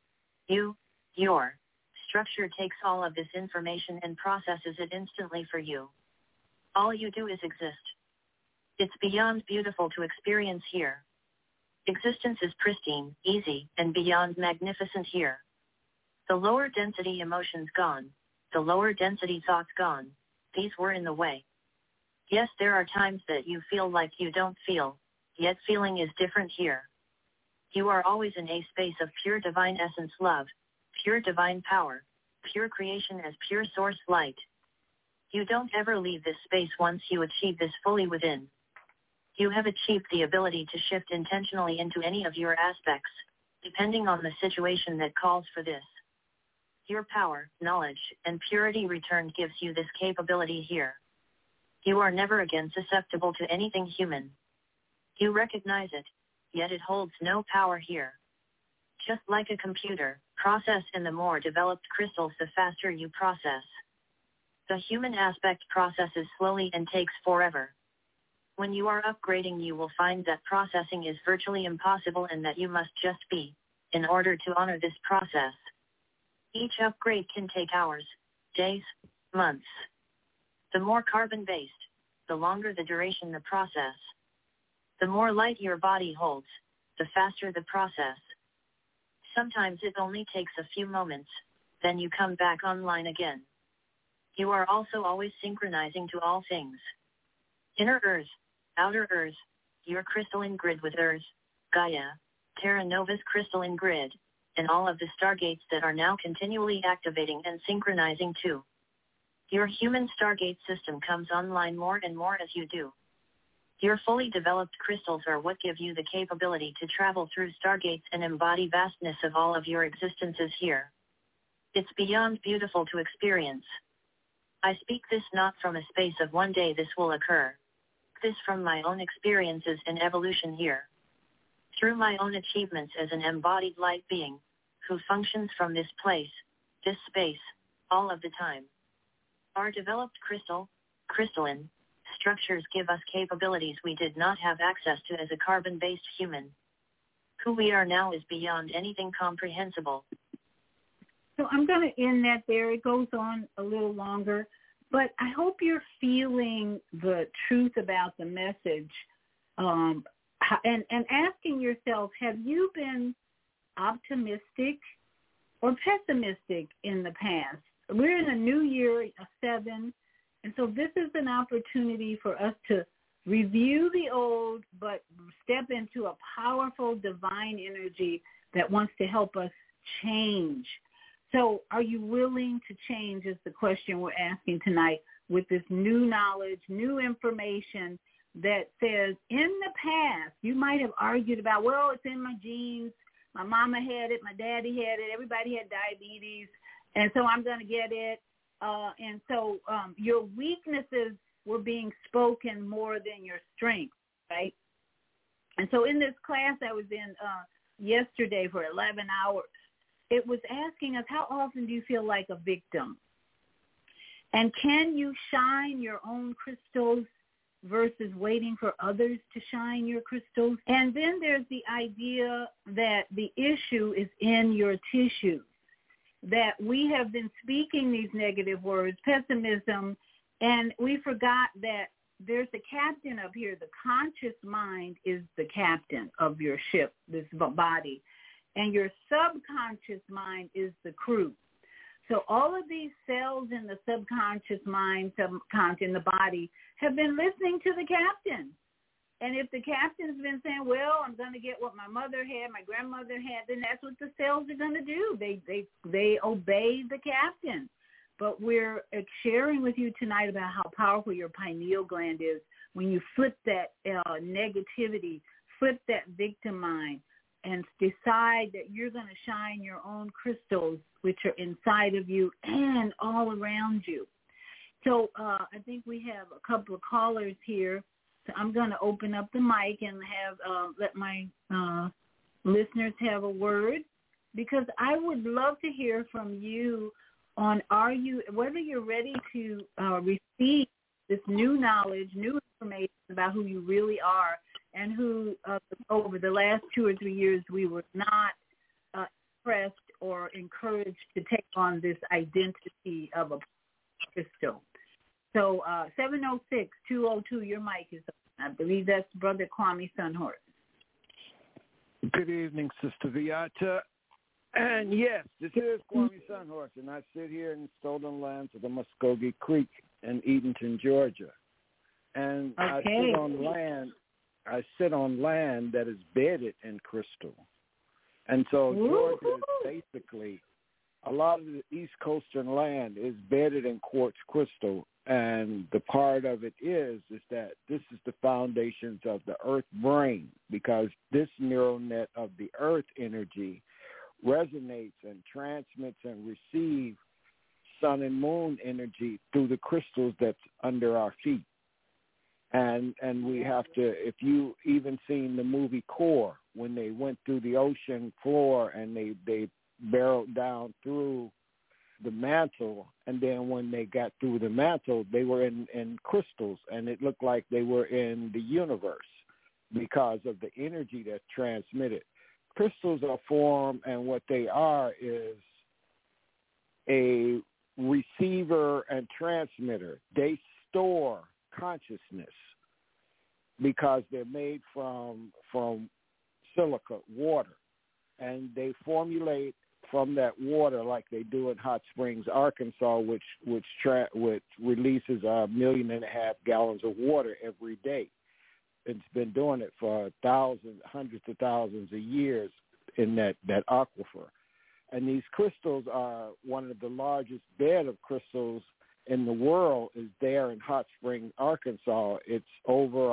Your structure takes all of this information and processes it instantly for you. All you do is exist. It's beyond beautiful to experience here. Existence is pristine, easy, and beyond magnificent here. The lower density emotions gone, the lower density thoughts gone, these were in the way. Yes, there are times that you feel like you don't feel, yet feeling is different here. You are always in a space of pure divine essence love, pure divine power, pure creation as pure source light. You don't ever leave this space once you achieve this fully within. You have achieved the ability to shift intentionally into any of your aspects, depending on the situation that calls for this. Your power, knowledge, and purity returned gives you this capability here. You are never again susceptible to anything human. You recognize it, yet it holds no power here. Just like a computer, process in the more developed crystals the faster you process. The human aspect processes slowly and takes forever. When you are upgrading, you will find that processing is virtually impossible and that you must just be, in order to honor this process. Each upgrade can take hours, days, months. The more carbon-based, the longer the duration the process. The more light your body holds, the faster the process. Sometimes it only takes a few moments, then you come back online again. You are also always synchronizing to all things. Inner Earth, Outer Earth, your crystalline grid with Earth, Gaia, Terra Nova's crystalline grid, and all of the stargates that are now continually activating and synchronizing too. Your human stargate system comes online more and more as you do. Your fully developed crystals are what give you the capability to travel through stargates and embody vastness of all of your existences here. It's beyond beautiful to experience. I speak this not from a space of one day this will occur. This from my own experiences and evolution here. Through my own achievements as an embodied light being, who functions from this place, this space, all of the time. Our developed crystalline, structures give us capabilities we did not have access to as a carbon-based human. Who we are now is beyond anything comprehensible. So I'm going to end that there. It goes on a little longer, but I hope you're feeling the truth about the message, and asking yourself, have you been optimistic or pessimistic in the past? We're in a new year, a 7, and so this is an opportunity for us to review the old, but step into a powerful divine energy that wants to help us change. So are you willing to change is the question we're asking tonight with this new knowledge, new information that says in the past, you might have argued about, well, it's in my genes. My mama had it. My daddy had it. Everybody had diabetes. And so I'm going to get it. And so your weaknesses were being spoken more than your strengths, right? And so in this class I was in yesterday for 11 hours, it was asking us, how often do you feel like a victim? And can you shine your own crystals versus waiting for others to shine your crystals? And then there's the idea that the issue is in your tissues, that we have been speaking these negative words, pessimism, and we forgot that there's a captain up here. The conscious mind is the captain of your ship, this body, and your subconscious mind is the crew. So all of these cells in the subconscious mind, in the body, have been listening to the captain. And if the captain's been saying, well, I'm going to get what my mother had, my grandmother had, then that's what the cells are going to do. They obey the captain. But we're sharing with you tonight about how powerful your pineal gland is when you flip that negativity, flip that victim mind, and decide that you're going to shine your own crystals, which are inside of you and all around you. So I think we have a couple of callers here. So I'm going to open up the mic and have let my listeners have a word, because I would love to hear from you on whether you're ready to receive this new knowledge, new information about who you really are, and who over the last 2 or 3 years we were not impressed or encouraged to take on this identity of a crystal. So 706-202, your mic is open. I believe that's Brother Kwame Sunhorse. Good evening, Sister Viata. And yes, this is Kwame Sunhorse, and I sit here in the stolen lands of the Muskogee Creek in Edenton, Georgia. And I sit on land that is bedded in crystal. And so Georgia is basically, a lot of the East Coastern land is bedded in quartz crystal. And the part of it is that this is the foundations of the earth brain, because this neural net of the earth energy resonates and transmits and receives sun and moon energy through the crystals that's under our feet. And we have to, if you even seen the movie Core, when they went through the ocean floor and they barreled down through the mantle, and then when they got through the mantle, they were in crystals, and it looked like they were in the universe because of the energy that's transmitted. Crystals are formed, and what they are is a receiver and transmitter. They store consciousness because they're made from silica, water, and they formulate from that water like they do in Hot Springs, Arkansas, which releases 1.5 million gallons of water every day. It's been doing it for hundreds of thousands of years in that aquifer. And these crystals are one of the largest bed of crystals in the world is there in Hot Springs, Arkansas. It's over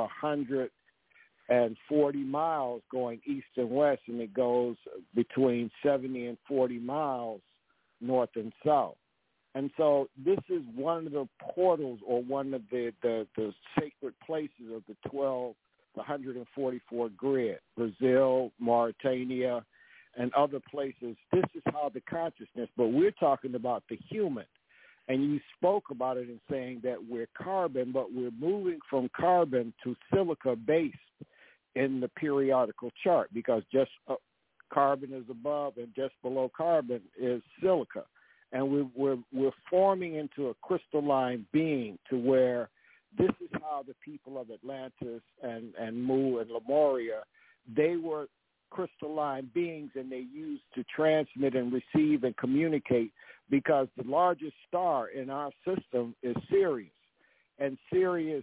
140 miles going east and west, and it goes between 70 and 40 miles north and south. And so this is one of the portals, or one of the sacred places of the 144 grid, Brazil, Mauritania, and other places, this is how the consciousness, but we're talking about the human. And you spoke about it in saying that we're carbon, but we're moving from carbon to silica-based in the periodical chart, because just carbon is above and just below carbon is silica. And we're forming into a crystalline being to where this is how the people of Atlantis and Mu and Lemuria, they were crystalline beings, and they used to transmit and receive and communicate, because the largest star in our system is Sirius. And Sirius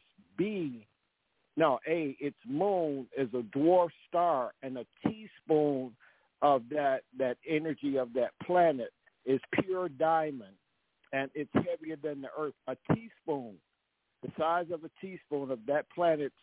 its moon is a dwarf star, and a teaspoon of that energy of that planet is pure diamond, and it's heavier than the Earth. A teaspoon, the size of a teaspoon of that planet's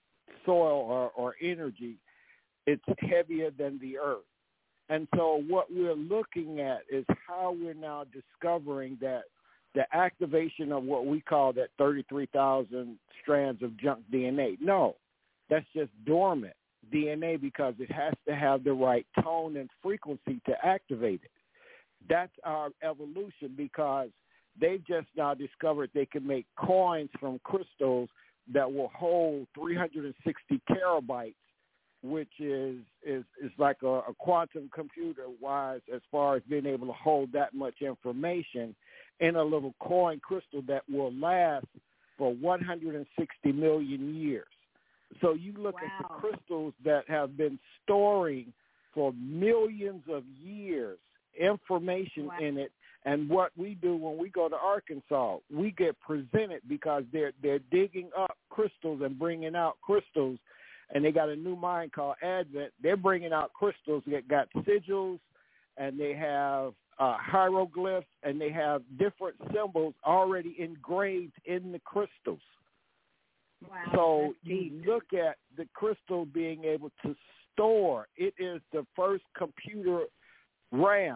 soil or energy, it's heavier than the Earth. And so what we're looking at is how we're now discovering that the activation of what we call that 33,000 strands of junk DNA. No, that's just dormant DNA, because it has to have the right tone and frequency to activate it. That's our evolution, because they've just now discovered they can make coins from crystals that will hold 360 terabytes, which is like a quantum computer wise as far as being able to hold that much information in a little coin crystal that will last for 160 million years. So you look at the crystals that have been storing for millions of years information in it, and what we do when we go to Arkansas, we get presented, because they're digging up crystals and bringing out crystals. And they got a new mine called Advent. They're bringing out crystals that got sigils, and they have hieroglyphs, and they have different symbols already engraved in the crystals. Wow, so you look at the crystal being able to store. It is the first computer RAM.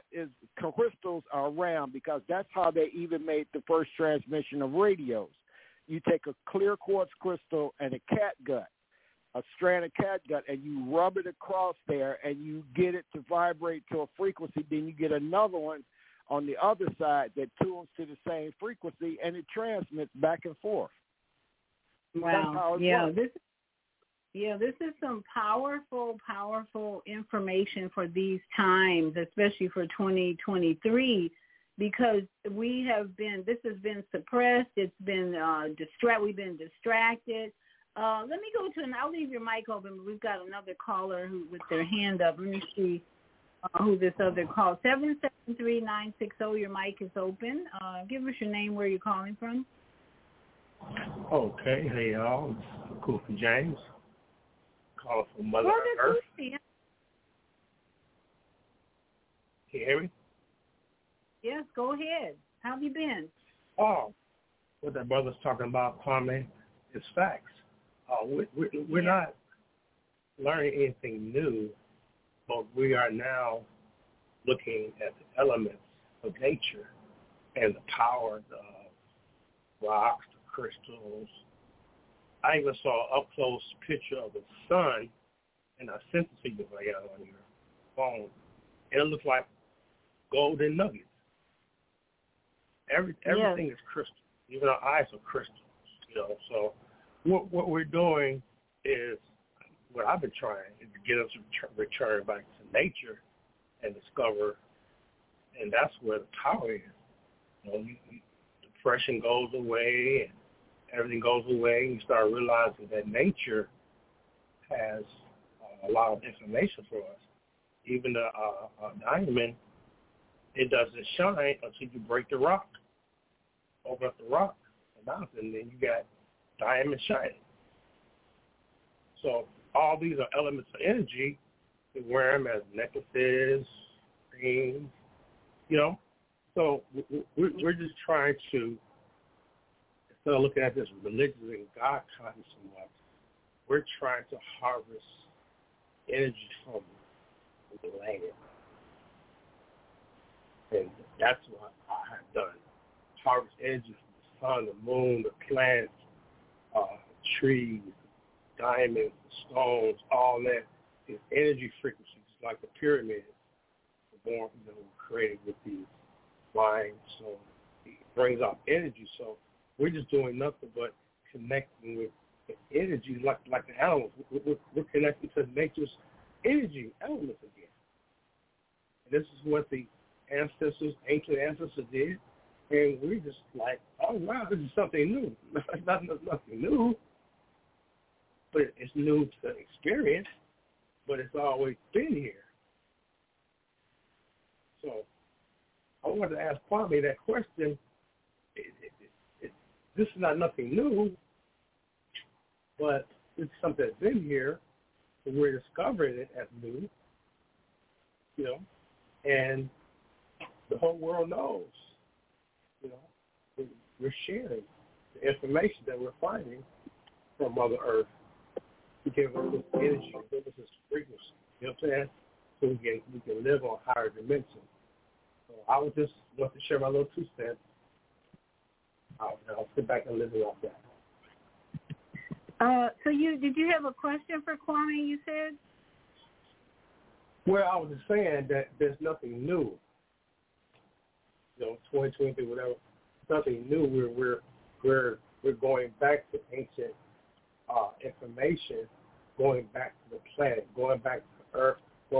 Crystals are RAM, because that's how they even made the first transmission of radios. You take a clear quartz crystal and a catgut, a strand of catgut, and you rub it across there, and you get it to vibrate to a frequency. Then you get another one on the other side that tunes to the same frequency, and it transmits back and forth. Wow. That's how it works. This is some powerful information for these times, especially for 2023, because this has been suppressed. It's been we've been distracted. Let me go I'll leave your mic open, but we've got another caller with their hand up. Let me see who this other call. 773-960, your mic is open. Give us your name, where you're calling from. Okay, hey y'all, it's Kofi James, calling from Mother Earth. Can you hear me? Yes, go ahead. How have you been? Oh, what that brother's talking about, Kwame, is facts. We're not learning anything new, but we are now looking at the elements of nature and the power of rocks, the crystals. I even saw an up-close picture of the sun, and I sent it to you on your phone, and it looks like golden nuggets. Everything is crystal. Even our eyes are crystals, So what we're doing is, what I've been trying is to get us to return back to nature and discover, and that's where the power is. Depression goes away, and everything goes away, and you start realizing that nature has a lot of information for us. Even a diamond, it doesn't shine until you break the rock. Open up the rock, the mountain, and then you got diamond shining. So all these are elements of energy. We wear them as necklaces, rings, So we're just trying to, instead of looking at this religious and God conscious so much, we're trying to harvest energy from the land. And that's what I have done. Harvest energy from the sun, the moon, the plants, trees, diamonds, stones, all that, is energy frequencies, like the pyramids were born, created with these lines. So it brings out energy. So we're just doing nothing but connecting with the energy, like the animals. We're connecting to nature's energy elements again. And this is what the ancient ancestors did. And we're just like, oh, wow, this is something new. Nothing new, but it's new to experience, but it's always been here. So I wanted to ask Kwame that question. This is not nothing new, but it's something that's been here, and we're discovering it as new, and the whole world knows. We're sharing the information that we're finding from Mother Earth to give us this energy, give us this frequency. You know what I'm saying? So we can live on higher dimensions. So I would just want to share my little 2 cents. I'll sit back and listen off that. So did you have a question for Kwame? You said. Well, I was just saying that there's nothing new. 2023, whatever. Nothing new. We're going back to ancient information, going back to the planet, going back to the Earth,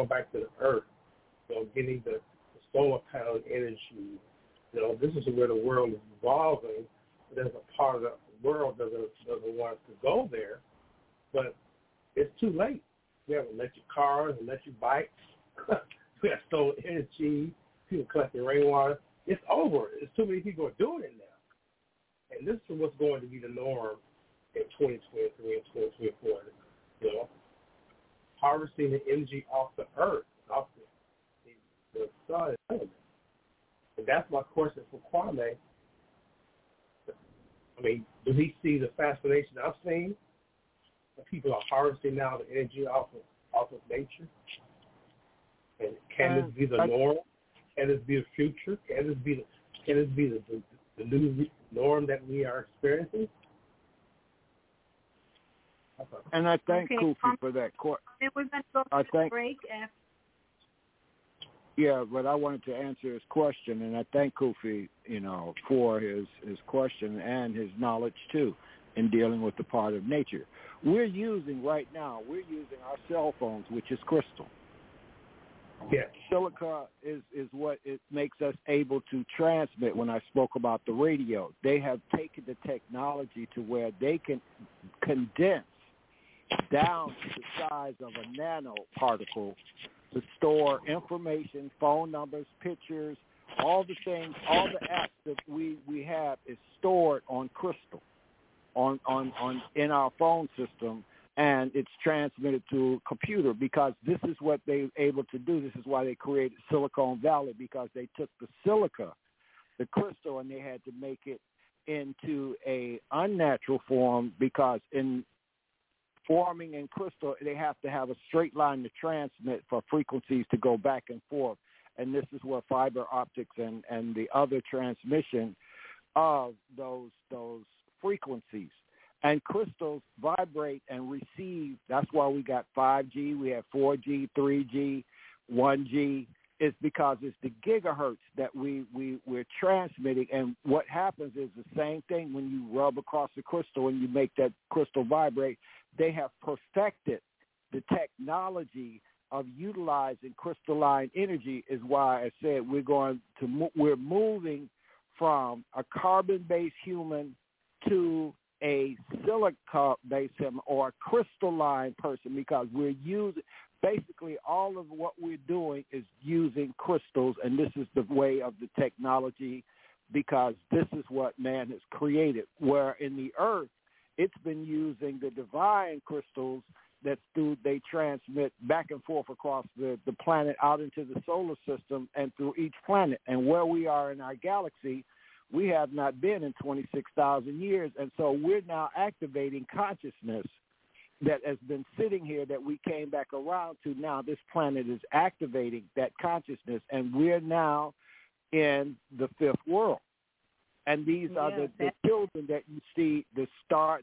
getting the solar panel energy. This is where the world is evolving. There's a part of the world that doesn't want to go there, but it's too late. We have electric cars, electric bikes. We have solar energy. People collecting rainwater. It's over. It's too many people are doing it now. And this is what's going to be the norm in 2023 and 2024. Harvesting the energy off the earth, off the sun element. And that's my question for Kwame. I mean, does he see the fascination I've seen? That people are harvesting now the energy off of nature? And can this be the norm? Can this be the future? Can this be the new norm that we are experiencing? And I thank Kofi for that. We're going to go to the break after. Yeah, but I wanted to answer his question, and I thank Kofi, for his question and his knowledge too in dealing with the part of nature. We're using our cell phones, which is crystal. Yeah. Silica is what it makes us able to transmit. When I spoke about the radio, they have taken the technology to where they can condense down to the size of a nanoparticle to store information, phone numbers, pictures, all the things, all the apps that we have is stored on crystal, on in our phone system. And it's transmitted to a computer because this is what they're able to do. This is why they created Silicon Valley, because they took the silica, the crystal, and they had to make it into a unnatural form, because in forming in crystal, they have to have a straight line to transmit for frequencies to go back and forth. And this is where fiber optics and the other transmission of those frequencies. And crystals vibrate and receive. That's why we got 5G, we have 4G, 3G, 1G. It's because it's the gigahertz that we're transmitting. And what happens is the same thing when you rub across the crystal and you make that crystal vibrate. They have perfected the technology of utilizing crystalline energy, is why I said we're moving from a carbon-based human to a silica-based human or a crystalline person, because we're using basically all of what we're doing is using crystals, and this is the way of the technology, because this is what man has created. Where in the earth, it's been using the divine crystals they transmit back and forth across the planet out into the solar system and through each planet. And where we are in our galaxy, we have not been in 26,000 years. And so we're now activating consciousness that has been sitting here that we came back around to. Now this planet is activating that consciousness, and we're now in the fifth world. And these are the children that you see, the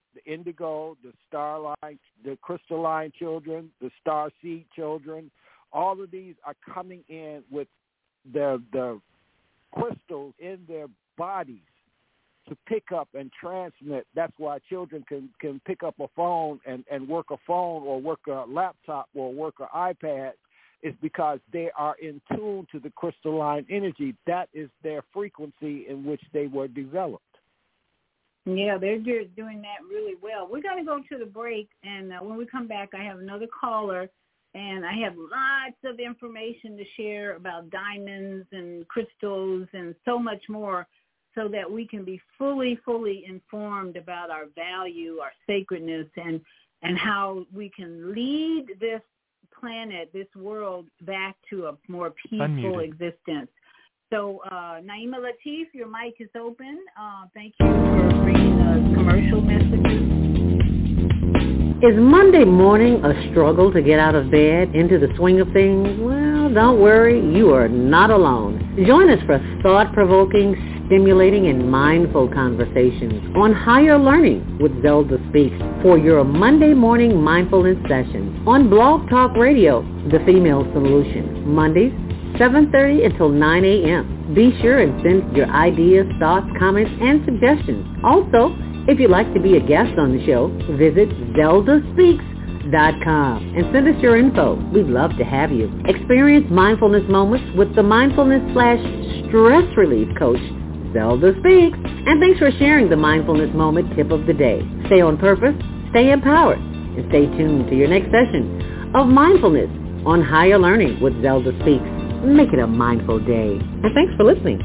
the indigo, the starlight, the crystalline children, the star seed children. All of these are coming in with the crystals in their bodies to pick up and transmit. That's why children can pick up a phone and work a phone or work a laptop or work an iPad, is because they are in tune to the crystalline energy. That is their frequency in which they were developed. Yeah, they're doing that really well. We're going to go to the break, and when we come back, I have another caller, and I have lots of information to share about diamonds and crystals and so much more, so that we can be fully informed about our value, our sacredness, and how we can lead this planet, this world, back to a more peaceful existence. So, Naima Latif, your mic is open. Thank you for bringing us commercial messages. Is Monday morning a struggle to get out of bed, into the swing of things? Well, don't worry, you are not alone. Join us for thought-provoking, stimulating, and mindful conversations on higher learning with Zelda Speaks for your Monday morning mindfulness sessions on Blog Talk Radio, The Female Solution, Mondays, 7:30 until 9 a.m. Be sure and send your ideas, thoughts, comments, and suggestions. Also, if you'd like to be a guest on the show, visit ZeldaSpeaks.com and send us your info. We'd love to have you. Experience mindfulness moments with the mindfulness/stress relief coach, Zelda Speaks. And thanks for sharing the mindfulness moment tip of the day. Stay on purpose, stay empowered, and stay tuned to your next session of Mindfulness on Higher Learning with Zelda Speaks. Make it a mindful day. And thanks for listening.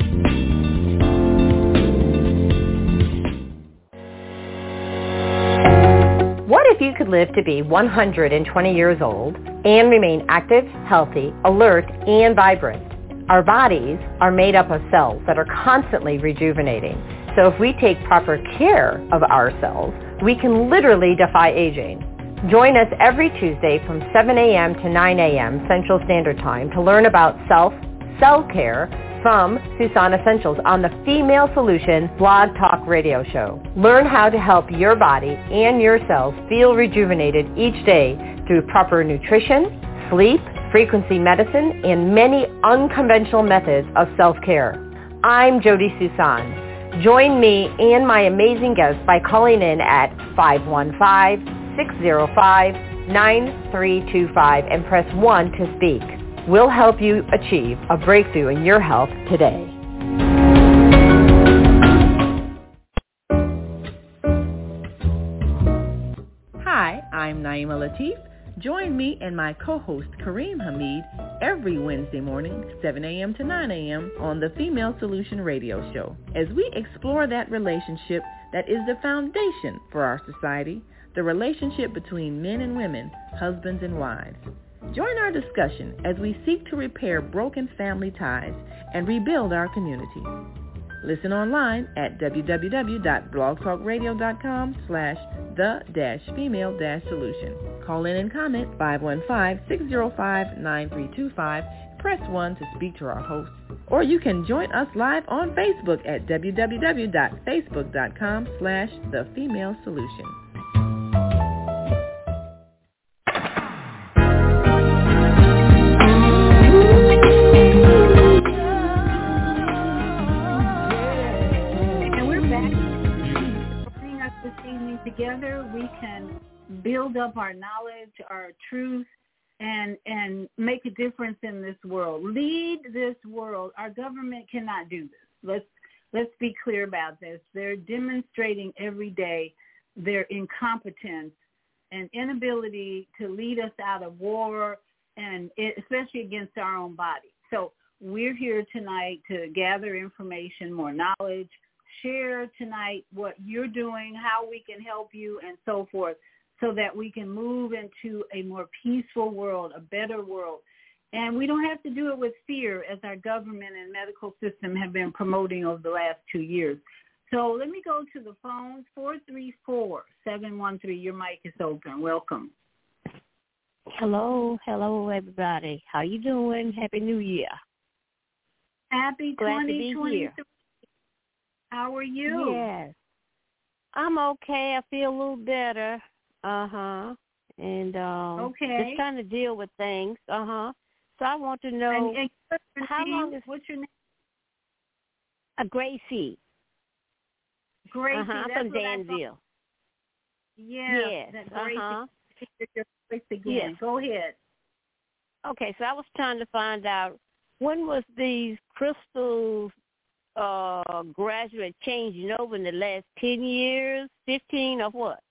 What if you could live to be 120 years old and remain active, healthy, alert, and vibrant? Our bodies are made up of cells that are constantly rejuvenating. So if we take proper care of our cells, we can literally defy aging. Join us every Tuesday from 7 a.m. to 9 a.m. Central Standard Time to learn about self-care from Susan Essentials on the Female Solution Blog Talk Radio Show. Learn how to help your body and your cells feel rejuvenated each day through proper nutrition, sleep, frequency medicine, and many unconventional methods of self-care. I'm Jody Susan. Join me and my amazing guests by calling in at 515-605-9325 and press 1 to speak. We'll help you achieve a breakthrough in your health today. Hi, I'm Naima Latif. Join me and my co-host Kareem Hamid every Wednesday morning, 7 a.m. to 9 a.m. on the Female Solution Radio Show, as we explore that relationship that is the foundation for our society, the relationship between men and women, husbands and wives. Join our discussion as we seek to repair broken family ties and rebuild our community. Listen online at www.blogtalkradio.com/the-female-solution. Call in and comment 515-605-9325. Press 1 to speak to our hosts. Or you can join us live on Facebook at www.facebook.com/the-female-solution. Together we can build up our knowledge, our truth, and make a difference in this world. Lead this world. Our government cannot do this. Let's be clear about this. They're demonstrating every day their incompetence and inability to lead us out of war, and especially against our own body. So we're here tonight to gather information, more knowledge, share tonight what you're doing, how we can help you, and so forth, so that we can move into a more peaceful world, a better world. And we don't have to do it with fear, as our government and medical system have been promoting over the last 2 years. So let me go to the phones. 434-713. Your mic is open. Welcome. Hello everybody. How you doing? Happy New Year. Happy Glad 2023. to be here. How are you? Yes. I'm okay. I feel a little better. And just trying to deal with things. So I want to know how long is what's your name? Gracie. Gracie. I'm from Danville. Yes. That Gracie. Your voice again. Yes. Go ahead. Okay, so I was trying to find out when was these crystals gradually changing over in the last 10 years, 15, or what?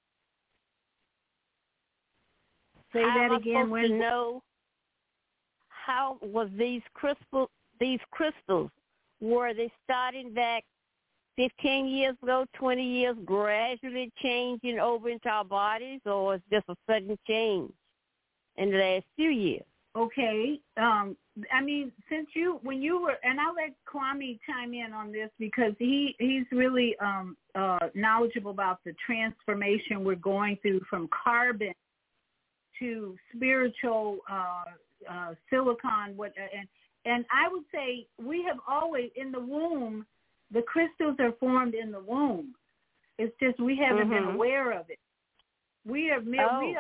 Say that again. When to know how was these crystals? Were they starting back 15 years ago, 20 years, gradually changing over into our bodies, or is just a sudden change in the last few years? Okay. I mean, when you were, and I'll let Kwame chime in on this because he's really knowledgeable about the transformation we're going through from carbon to spiritual silicon. And I would say we have always, in the womb, the crystals are formed in the womb. It's just we haven't been aware of it. We are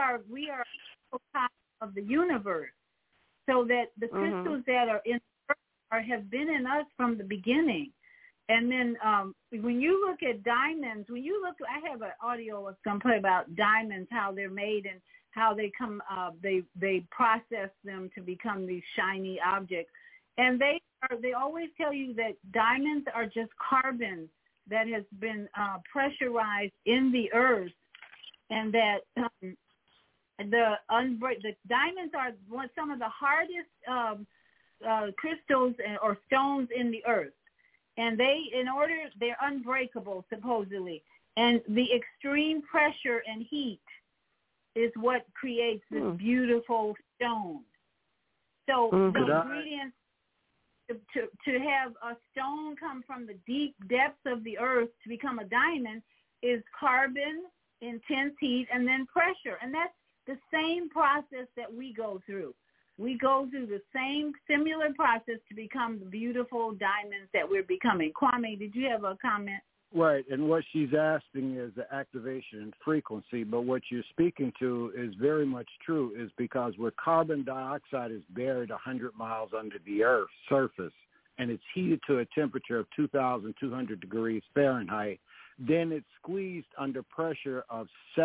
of the universe. So that the crystals that are in Earth have been in us from the beginning. And then when you look at diamonds, I have an audio that's going to play about diamonds, how they're made and how they come, they process them to become these shiny objects. And they always tell you that diamonds are just carbon that has been pressurized in the earth, and that the diamonds are some of the hardest crystals or stones in the earth, and they're unbreakable supposedly, and the extreme pressure and heat is what creates this beautiful stone. So the ingredients to have a stone come from the deep depths of the earth to become a diamond is carbon, intense heat, and then pressure, and that's the same process that we go through. We go through the same similar process to become the beautiful diamonds that we're becoming. Kwame, did you have a comment? Right, and what she's asking is the activation and frequency, but what you're speaking to is very much true, is because where carbon dioxide is buried 100 miles under the Earth's surface, and it's heated to a temperature of 2,200 degrees Fahrenheit, then it's squeezed under pressure of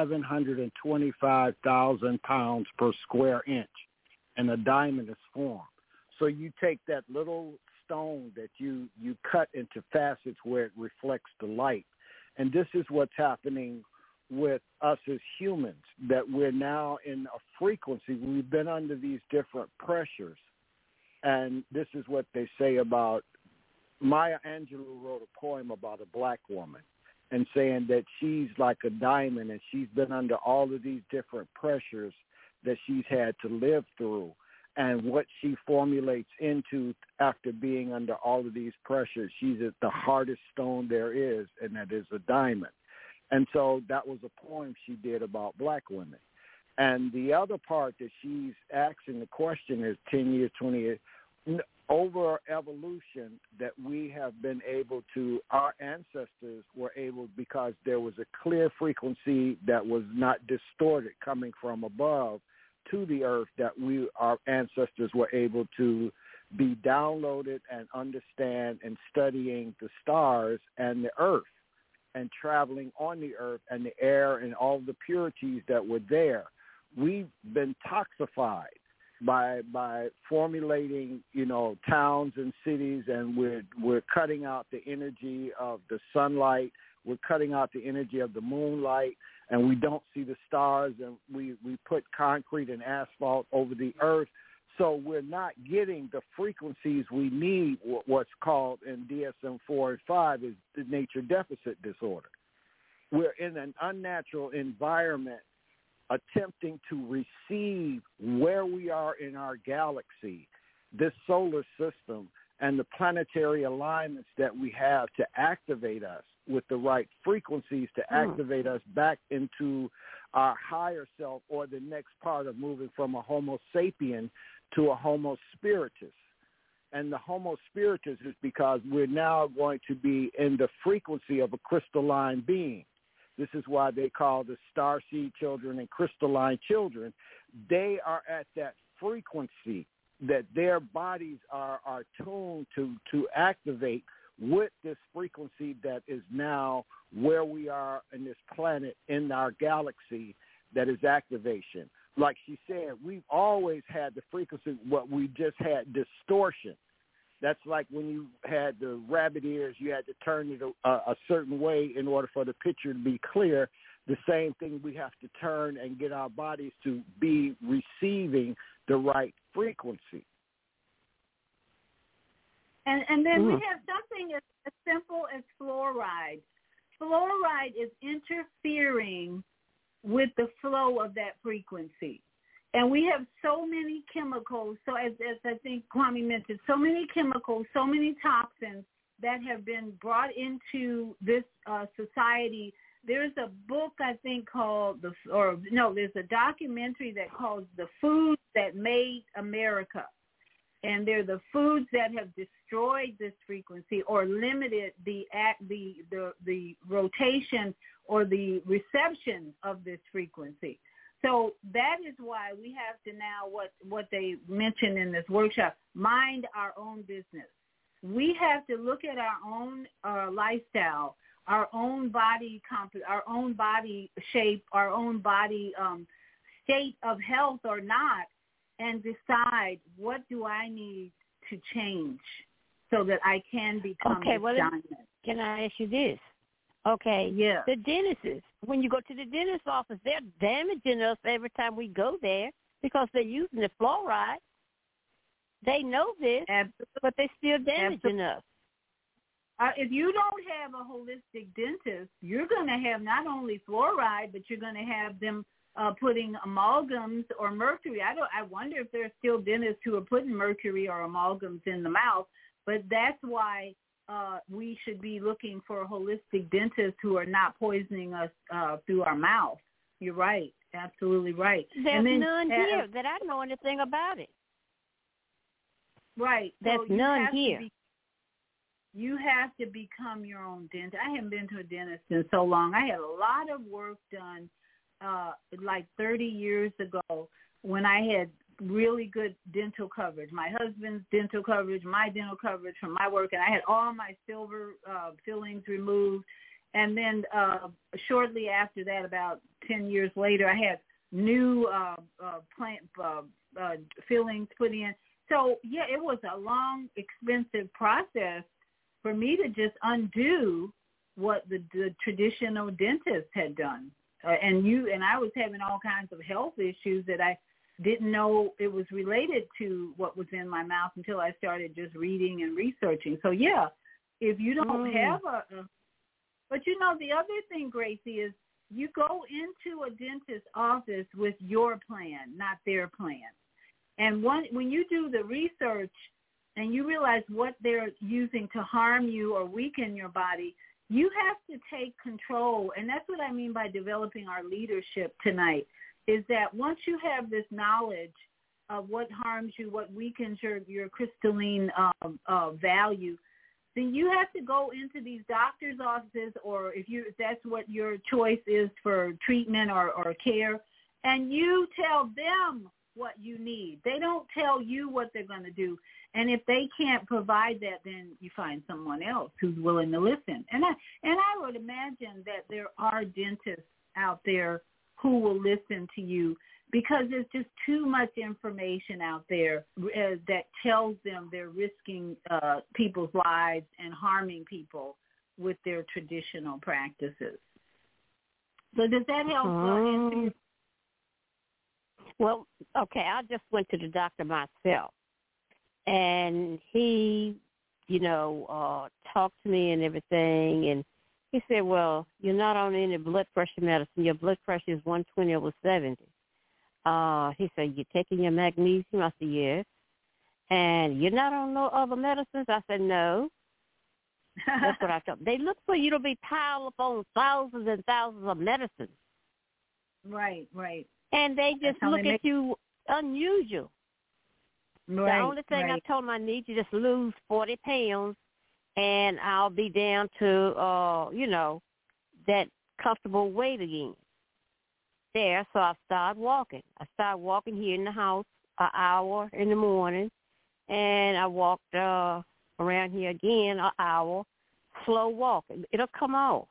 725,000 pounds per square inch, and a diamond is formed. So you take that little stone that you cut into facets where it reflects the light. And this is what's happening with us as humans, that we're now in a frequency. We've been under these different pressures. And this is what they say about, Maya Angelou wrote a poem about a black woman and saying that she's like a diamond and she's been under all of these different pressures that she's had to live through. And what she formulates into after being under all of these pressures, she's at the hardest stone there is, and that is a diamond. And so that was a poem she did about black women. And the other part that she's asking the question is 10 years, 20 years, over evolution, that we have been able to, our ancestors were able, because there was a clear frequency that was not distorted coming from above to the earth, that our ancestors were able to be downloaded and understand and studying the stars and the earth and traveling on the earth and the air and all the purities that were there. We've been toxified by formulating, towns and cities, and we're cutting out the energy of the sunlight. We're cutting out the energy of the moonlight, and we don't see the stars, and we put concrete and asphalt over the earth. So we're not getting the frequencies we need. What's called in DSM-4 and 5 is the nature deficit disorder. We're in an unnatural environment attempting to receive where we are in our galaxy, this solar system, and the planetary alignments that we have to activate us with the right frequencies to activate us back into our higher self, or the next part of moving from a Homo sapien to a Homo spiritus. And the Homo spiritus is because we're now going to be in the frequency of a crystalline being. This is why they call the starseed children and crystalline children. They are at that frequency that their bodies are tuned to activate with this frequency that is now where we are in this planet, in our galaxy, that is activation. Like she said, we've always had the frequency, what we just had distortion. That's like when you had the rabbit ears, you had to turn it a certain way in order for the picture to be clear. The same thing, we have to turn and get our bodies to be receiving the right frequency. And then we have something as simple as fluoride. Fluoride is interfering with the flow of that frequency. And we have so many chemicals, so as I think Kwame mentioned, so many chemicals, so many toxins that have been brought into this society. There's a book, I think, called, there's a documentary that calls The Foods That Made America. And they're the foods that have destroyed this frequency or limited the rotation or the reception of this frequency. So that is why we have to now, what they mentioned in this workshop, mind our own business. We have to look at our own lifestyle, our own body our own body shape, our own body state of health or not, and decide what do I need to change so that I can become dominant. Can I ask you this? Okay. Yeah. The dentists, when you go to the dentist's office, they're damaging us every time we go there because they're using the fluoride. They know this, but they're still damaging us. If you don't have a holistic dentist, you're going to have not only fluoride, but you're going to have them putting amalgams or mercury. I wonder if there are still dentists who are putting mercury or amalgams in the mouth, but that's why we should be looking for holistic dentists who are not poisoning us through our mouth. You're right. Absolutely right. There's none here that I know anything about it. Right. There's none here. You have to become your own dentist. I haven't been to a dentist in so long. I had a lot of work done like 30 years ago when I had really good dental coverage. My husband's dental coverage, my dental coverage from my work, and I had all my silver fillings removed. And then shortly after that, about 10 years later, I had new fillings put in. So, yeah, it was a long, expensive process for me to just undo what the traditional dentist had done. And I was having all kinds of health issues that I didn't know it was related to what was in my mouth until I started just reading and researching. So, yeah, if you don't have but the other thing, Gracie, is you go into a dentist's office with your plan, not their plan. And when you do the research and you realize what they're using to harm you or weaken your body, you have to take control. And that's what I mean by developing our leadership tonight, is that once you have this knowledge of what harms you, what weakens your crystalline value, then you have to go into these doctor's offices, or if that's what your choice is for treatment or care, and you tell them what you need. They don't tell you what they're going to do. And if they can't provide that, then you find someone else who's willing to listen. And I would imagine that there are dentists out there who will listen to you, because there's just too much information out there that tells them they're risking people's lives and harming people with their traditional practices. So does that help answer your? Well, okay, I just went to the doctor myself, and he, talked to me and everything, and he said, well, you're not on any blood pressure medicine. Your blood pressure is 120/70. He said, you're taking your magnesium? I said, yes. And you're not on no other medicines? I said, no. That's what I told them. They look for you to be piled up on thousands and thousands of medicines. Right, right. And they just look at you unusual. Right, the only thing I told them, I need you to just lose 40 pounds, and I'll be down to, that comfortable weight again. There, so I started walking. I started walking here in the house an hour in the morning, and I walked around here again an hour, slow walking. It'll come off.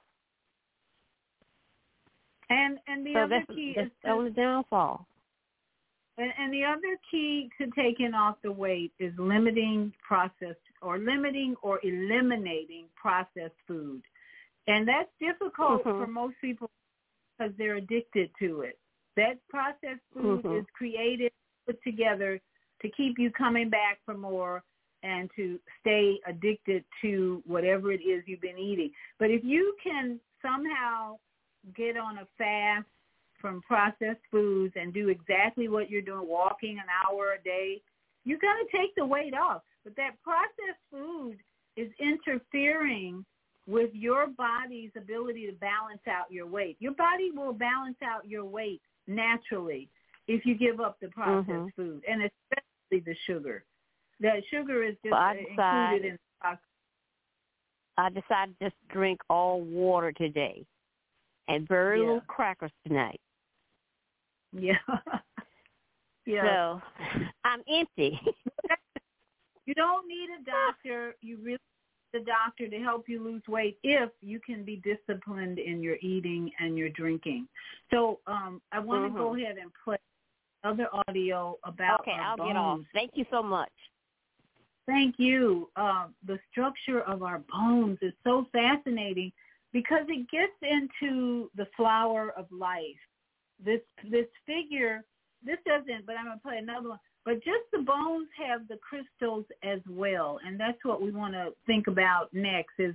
And the other key is the only downfall. And the other key to taking off the weight is limiting or eliminating processed food. And that's difficult for most people because they're addicted to it. That processed food is created, put together to keep you coming back for more and to stay addicted to whatever it is you've been eating. But if you can somehow get on a fast from processed foods and do exactly what you're doing, walking an hour a day, you're going to take the weight off. But that processed food is interfering with your body's ability to balance out your weight. Your body will balance out your weight naturally if you give up the processed food, and especially the sugar. That sugar is just included in the process. I decided to just drink all water today and very little crackers tonight. Yeah. So I'm empty. You don't need a doctor. You really need a doctor to help you lose weight if you can be disciplined in your eating and your drinking. So I want to go ahead and play other audio about our bones. I'll get off. Thank you so much. Thank you. The structure of our bones is so fascinating because it gets into the flower of life. This figure, this doesn't, but I'm going to play another one. But just the bones have the crystals as well, and that's what we want to think about next. Is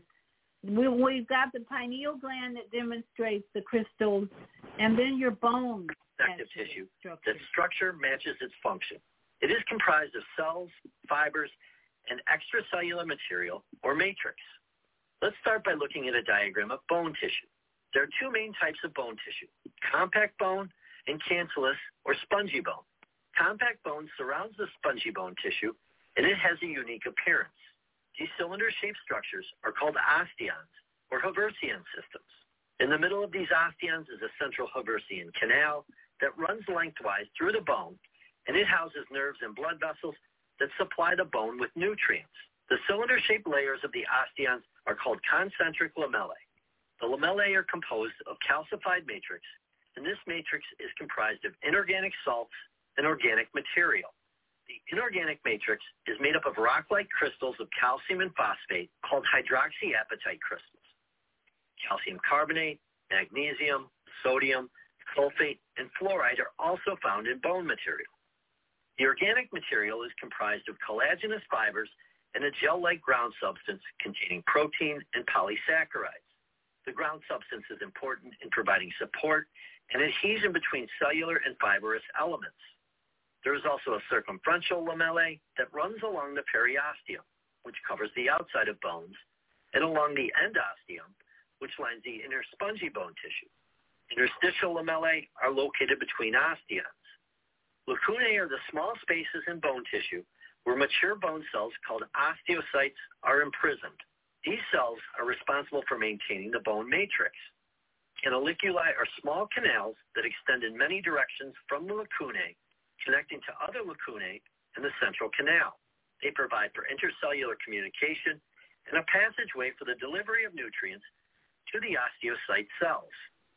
we've got the pineal gland that demonstrates the crystals, and then your bones. Connective tissue. That structure matches its function. It is comprised of cells, fibers, and extracellular material, or matrix. Let's start by looking at a diagram of bone tissue. There are two main types of bone tissue, compact bone and cancellous or spongy bone. Compact bone surrounds the spongy bone tissue, and it has a unique appearance. These cylinder-shaped structures are called osteons or Haversian systems. In the middle of these osteons is a central Haversian canal that runs lengthwise through the bone, and it houses nerves and blood vessels that supply the bone with nutrients. The cylinder-shaped layers of the osteons are called concentric lamellae. The lamellae are composed of calcified matrix, and this matrix is comprised of inorganic salts and organic material. The inorganic matrix is made up of rock-like crystals of calcium and phosphate called hydroxyapatite crystals. Calcium carbonate, magnesium, sodium, sulfate, and fluoride are also found in bone material. The organic material is comprised of collagenous fibers and a gel-like ground substance containing protein and polysaccharides. The ground substance is important in providing support and adhesion between cellular and fibrous elements. There is also a circumferential lamellae that runs along the periosteum, which covers the outside of bones, and along the endosteum, which lines the inner spongy bone tissue. Interstitial lamellae are located between osteons. Lacunae are the small spaces in bone tissue where mature bone cells called osteocytes are imprisoned. These cells are responsible for maintaining the bone matrix. Canaliculi are small canals that extend in many directions from the lacunae, connecting to other lacunae and the central canal. They provide for intercellular communication and a passageway for the delivery of nutrients to the osteocyte cells.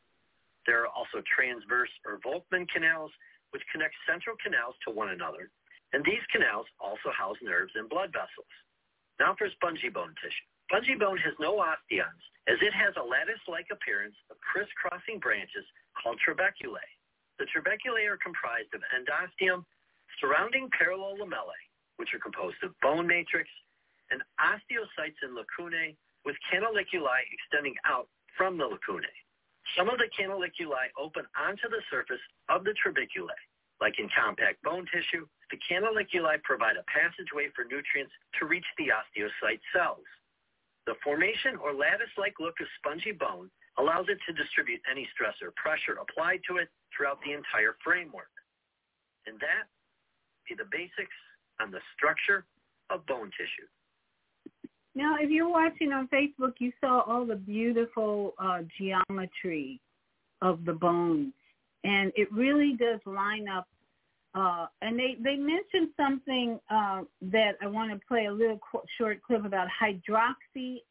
There are also transverse or Volkmann canals, which connect central canals to one another, and these canals also house nerves and blood vessels. Now for spongy bone tissue. Spongy bone has no osteons, as it has a lattice-like appearance of crisscrossing branches called trabeculae. The trabeculae are comprised of endosteum, surrounding parallel lamellae, which are composed of bone matrix, and osteocytes and lacunae, with canaliculi extending out from the lacunae. Some of the canaliculi open onto the surface of the trabeculae. Like in compact bone tissue, the canaliculi provide a passageway for nutrients to reach the osteocyte cells. The formation or lattice-like look of spongy bone allows it to distribute any stress or pressure applied to it throughout the entire framework. And that be the basics on the structure of bone tissue. Now, if you're watching on Facebook, you saw all the beautiful geometry of the bones, and it really does line up. And they mentioned something that I want to play a little short clip about hydroxyapatite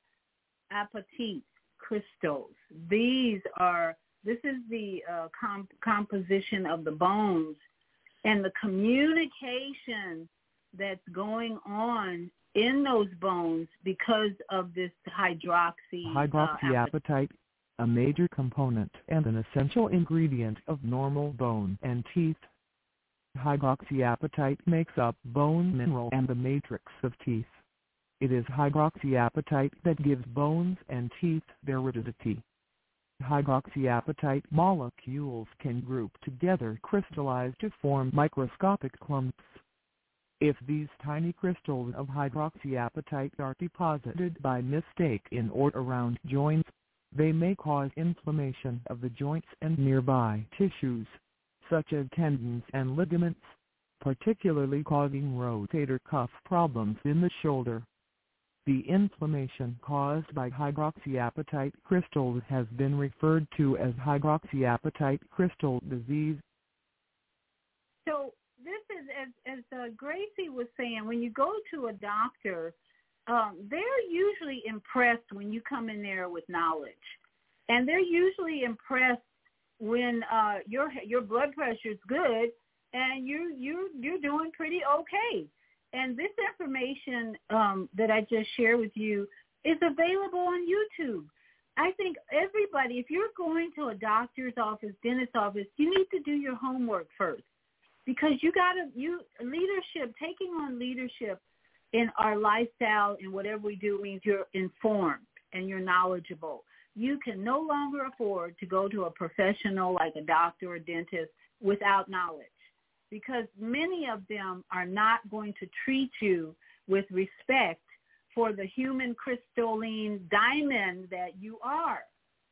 crystals. This is the composition of the bones and the communication that's going on in those bones because of this hydroxyapatite, a major component and an essential ingredient of normal bone and teeth. Hydroxyapatite makes up bone mineral and the matrix of teeth. It is hydroxyapatite that gives bones and teeth their rigidity. Hydroxyapatite molecules can group together, crystallize to form microscopic clumps. If these tiny crystals of hydroxyapatite are deposited by mistake in or around joints, they may cause inflammation of the joints and nearby tissues, such as tendons and ligaments, particularly causing rotator cuff problems in the shoulder. The inflammation caused by hydroxyapatite crystals has been referred to as hydroxyapatite crystal disease. So this is, as Gracie was saying, when you go to a doctor, they're usually impressed when you come in there with knowledge. And they're usually impressed when your blood pressure is good and you're doing pretty okay. And this information that I just shared with you is available on YouTube. I think everybody, if you're going to a doctor's office, dentist's office, you need to do your homework first, because leadership, taking on leadership in our lifestyle and whatever we do means you're informed and you're knowledgeable. You can no longer afford to go to a professional like a doctor or a dentist without knowledge, because many of them are not going to treat you with respect for the human crystalline diamond that you are.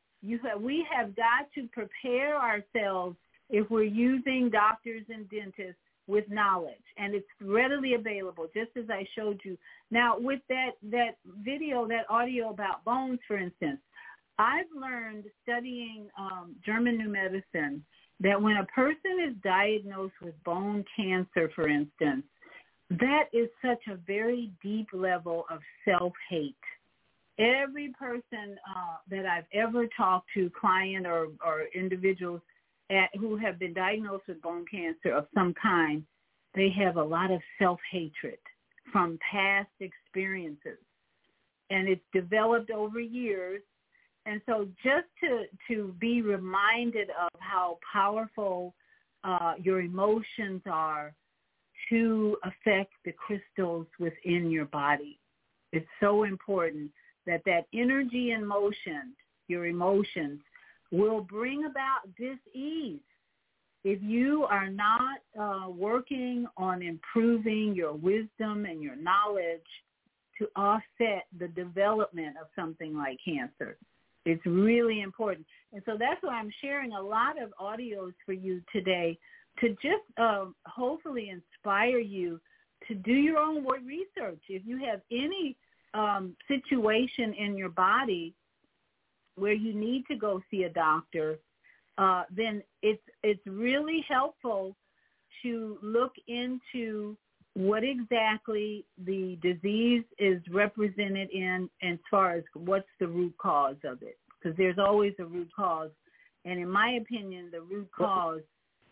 We have got to prepare ourselves if we're using doctors and dentists with knowledge, and it's readily available, just as I showed you. Now, with that video, that audio about bones, for instance, I've learned studying German New Medicine that when a person is diagnosed with bone cancer, for instance, that is such a very deep level of self-hate. Every person that I've ever talked to, client or individuals who have been diagnosed with bone cancer of some kind, they have a lot of self-hatred from past experiences. And it's developed over years. And so just to be reminded of how powerful your emotions are to affect the crystals within your body. It's so important that energy and motion, your emotions, will bring about dis-ease. If you are not working on improving your wisdom and your knowledge to offset the development of something like cancer, it's really important. And so that's why I'm sharing a lot of audios for you today to just hopefully inspire you to do your own research. If you have any situation in your body where you need to go see a doctor, then it's really helpful to look into what exactly the disease is represented in as far as what's the root cause of it, because there's always a root cause. And in my opinion, the root cause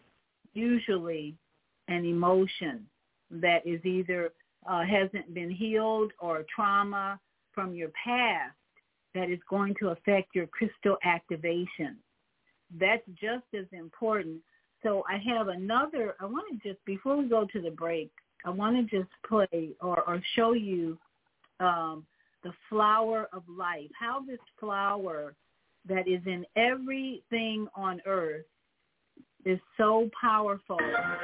usually an emotion that is either hasn't been healed or trauma from your past that is going to affect your crystal activation. That's just as important. So I have I want to just, before we go to the break, I want to just play or show you the flower of life, how this flower that is in everything on earth is so powerful.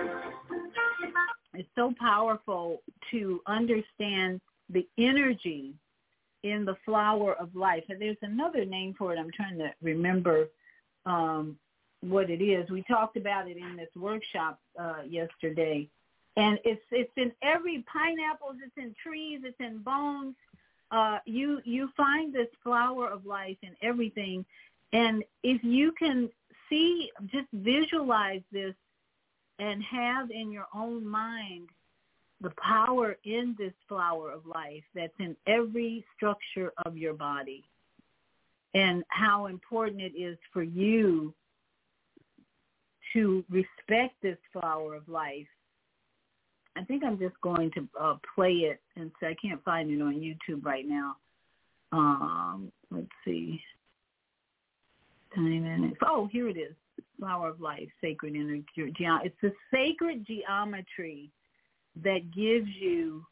It's so powerful to understand the energy in the flower of life. And there's another name for it. I'm trying to remember what it is. We talked about it in this workshop yesterday. And it's in every pineapples, it's in trees, it's in bones. you find this flower of life in everything, and if you can see, just visualize this and have in your own mind the power in this flower of life that's in every structure of your body, and how important it is for you to respect this flower of life. I think I'm just going to play it, and so I can't find it on YouTube right now. Let's see. Oh, here it is. Flower of Life, Sacred Energy. It's the sacred geometry that gives you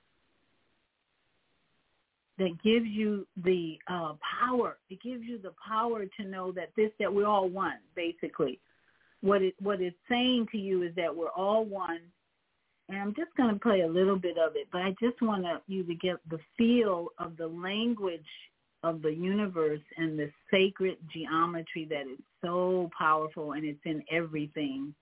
the power. It gives you the power to know that we're all one, basically. What it's saying to you is that we're all one. And I'm just going to play a little bit of it, but I just want you to get the feel of the language of the universe and the sacred geometry that is so powerful, and it's in everything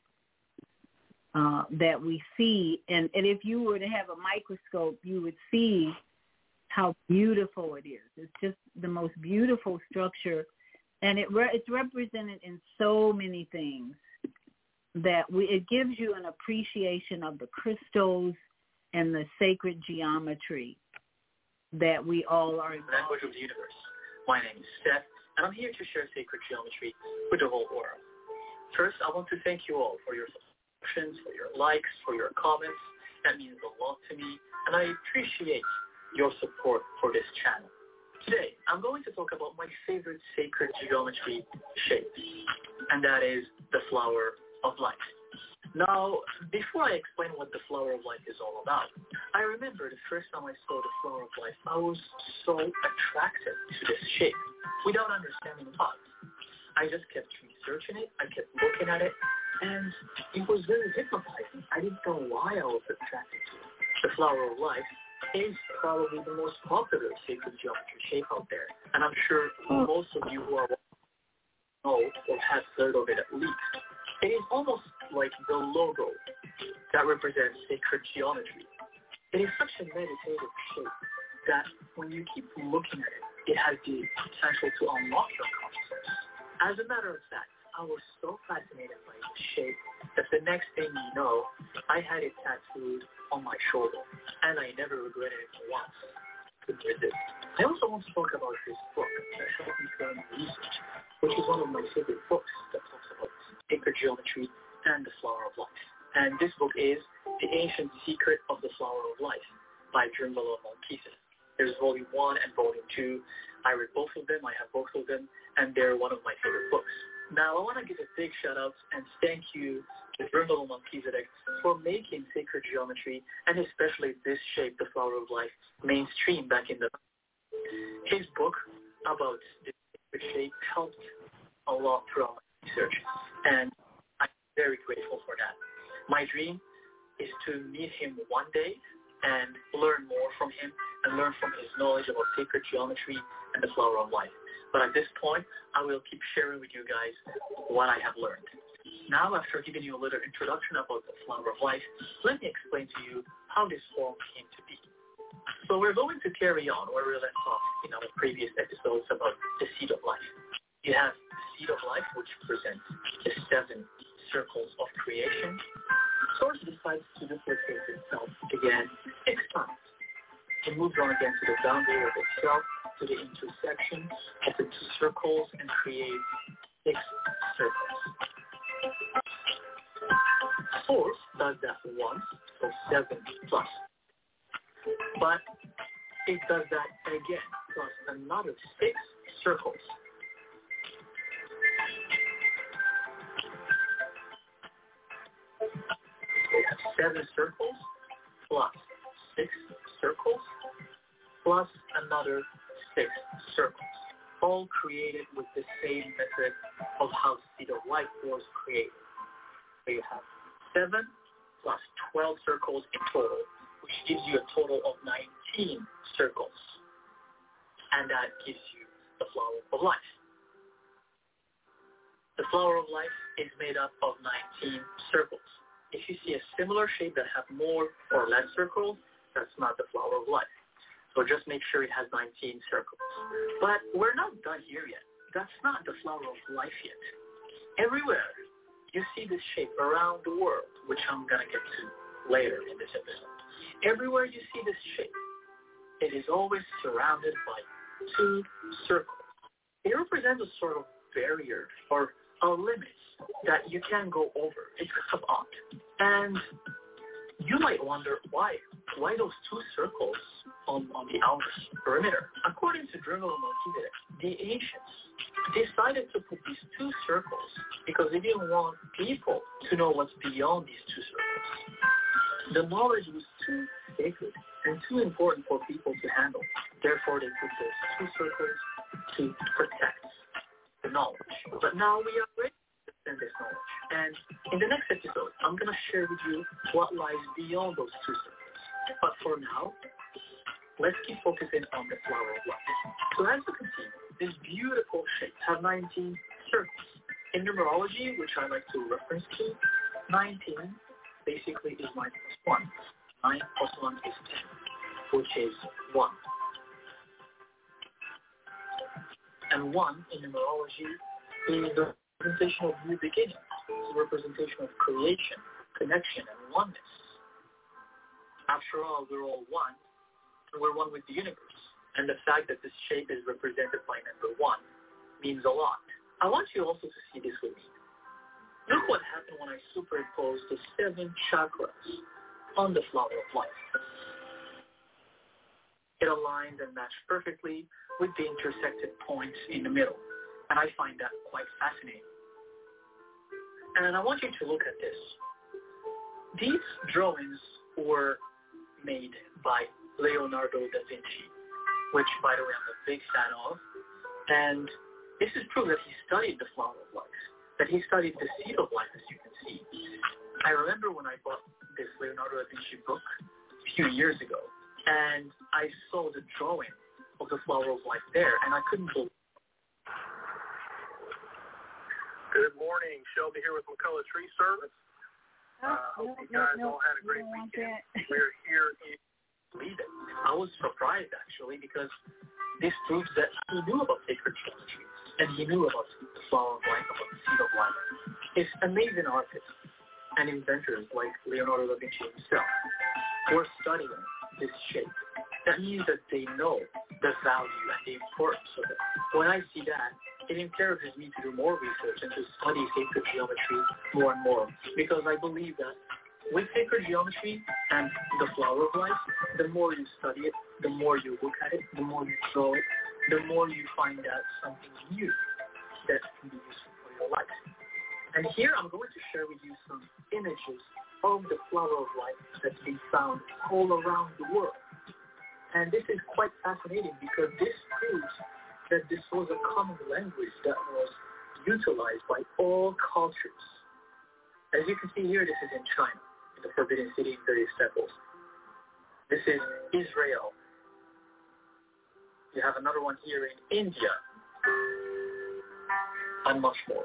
that we see. And if you were to have a microscope, you would see how beautiful it is. It's just the most beautiful structure, and it's represented in so many things that it gives you an appreciation of the crystals and the sacred geometry that we all are involved in. Language of the universe. My name is Seth, and I'm here to share sacred geometry with the whole world. First, I want to thank you all for your subscriptions, for your likes, for your comments. That means a lot to me, and I appreciate your support for this channel. Today, I'm going to talk about my favorite sacred geometry shape, and that is the flower of life. Now, before I explain what the flower of life is all about, I remember the first time I saw the flower of life, I was so attracted to this shape without understanding why. I just kept researching it, I kept looking at it, and it was very hypnotizing. I didn't know why I was attracted to it. The flower of life is probably the most popular sacred geometry shape out there, and I'm sure most of you who are know or have heard of it at least. It is almost like the logo that represents sacred geometry. It is such a meditative shape that when you keep looking at it, it has the potential to unlock your consciousness. As a matter of fact, I was so fascinated by this shape that the next thing you know, I had it tattooed on my shoulder, and I never regretted it once. Couldn't resist. I also want to talk about this book that helped me start my research, which is one of my favorite books that talks about sacred geometry and the flower of life. And this book is The Ancient Secret of the Flower of Life by Drunvalo Melchizedek. There's volume 1 and volume 2. I read both of them, I have both of them, and they're one of my favorite books. Now, I want to give a big shout out and thank you to Drunvalo Melchizedek for making sacred geometry, and especially this shape, the flower of life, mainstream back in the... His book about this sacred shape helped a lot throughout my research, and I'm very grateful for that. My dream is to meet him one day and learn more from him and learn from his knowledge about sacred geometry and the flower of life. But at this point, I will keep sharing with you guys what I have learned. Now, after giving you a little introduction about the flower of life, let me explain to you how this form came to be. So we're going to carry on where we left off in our previous episodes about the seed of life. You have the seed of life, which presents the 7 circles of creation. Source decides to duplicate itself again 6 times. It moves on again to the boundary of itself, to the intersection of the 2 circles, and creates 6 circles. Source does that once, so 7 plus. But it does that again, plus another 6 circles. We have 7 circles plus 6 circles plus another 6 circles, all created with the same method of how the seed of life was created. So you have 7 plus 12 circles in total, which gives you a total of 19 circles. And that gives you the flower of life. The flower of life is made up of 19 circles. If you see a similar shape that have more or less circles, that's not the flower of life. So just make sure it has 19 circles. But we're not done here yet. That's not the flower of life yet. Everywhere you see this shape around the world, which I'm going to get to later in this episode. Everywhere you see this shape, it is always surrounded by 2 circles. It represents a sort of barrier or a limit that you can't go over. It's kind of odd. And you might wonder why those 2 circles on the outer perimeter. According to Journal of Melchizedek, the ancients decided to put these 2 circles because they didn't want people to know what's beyond these 2 circles. The knowledge was too sacred and too important for people to handle. Therefore, they put those 2 circles to protect the knowledge. But now we are ready to send this knowledge. And in the next episode, I'm going to share with you what lies beyond those 2 circles. But for now, let's keep focusing on the flower of life. So as you can see, these beautiful shapes have 19 circles. In numerology, which I like to reference to, 19 basically is 9 plus 1. 9 plus 1 is 10, which is 1. And 1 in numerology is the representation of new beginnings. It's a representation of creation, connection, and oneness. After all, we're all one, and we're one with the universe. And the fact that this shape is represented by number 1 means a lot. I want you also to see this with me. Look what happened when I superimposed the 7 chakras on the flower of life. It aligned and matched perfectly with the intersected points in the middle. And I find that quite fascinating. And I want you to look at this. These drawings were made by Leonardo da Vinci, which, by the way, I'm a big fan of. And this is proof that he studied the flower of life, that he studied the seed of life, as you can see. I remember when I bought this Leonardo da Vinci book a few years ago, and I saw the drawing of the flower of life there, and I couldn't believe it. Good morning. Shelby here with McCullough Tree Service. Hope you guys all had a great weekend. We're here in Sweden. I was surprised, actually, because this proves that he knew about sacred geometry, and he knew about the flower of life, about the seed of life. It's amazing artists and inventors like Leonardo da Vinci himself were studying this shape. That means that they know the value and the importance of it. When I see that, it encourages me to do more research and to study sacred geometry more and more, because I believe that with sacred geometry and the flower of life, the more you study it, the more you look at it, the more you draw it, the more you find out something new that can be useful for your life. And here I'm going to share with you some images of the flower of life that's been found all around the world. And this is quite fascinating because this proves that this was a common language that was utilized by all cultures. As you can see here, this is in China, in the Forbidden City in various temples. This is Israel. You have another one here in India, and much more.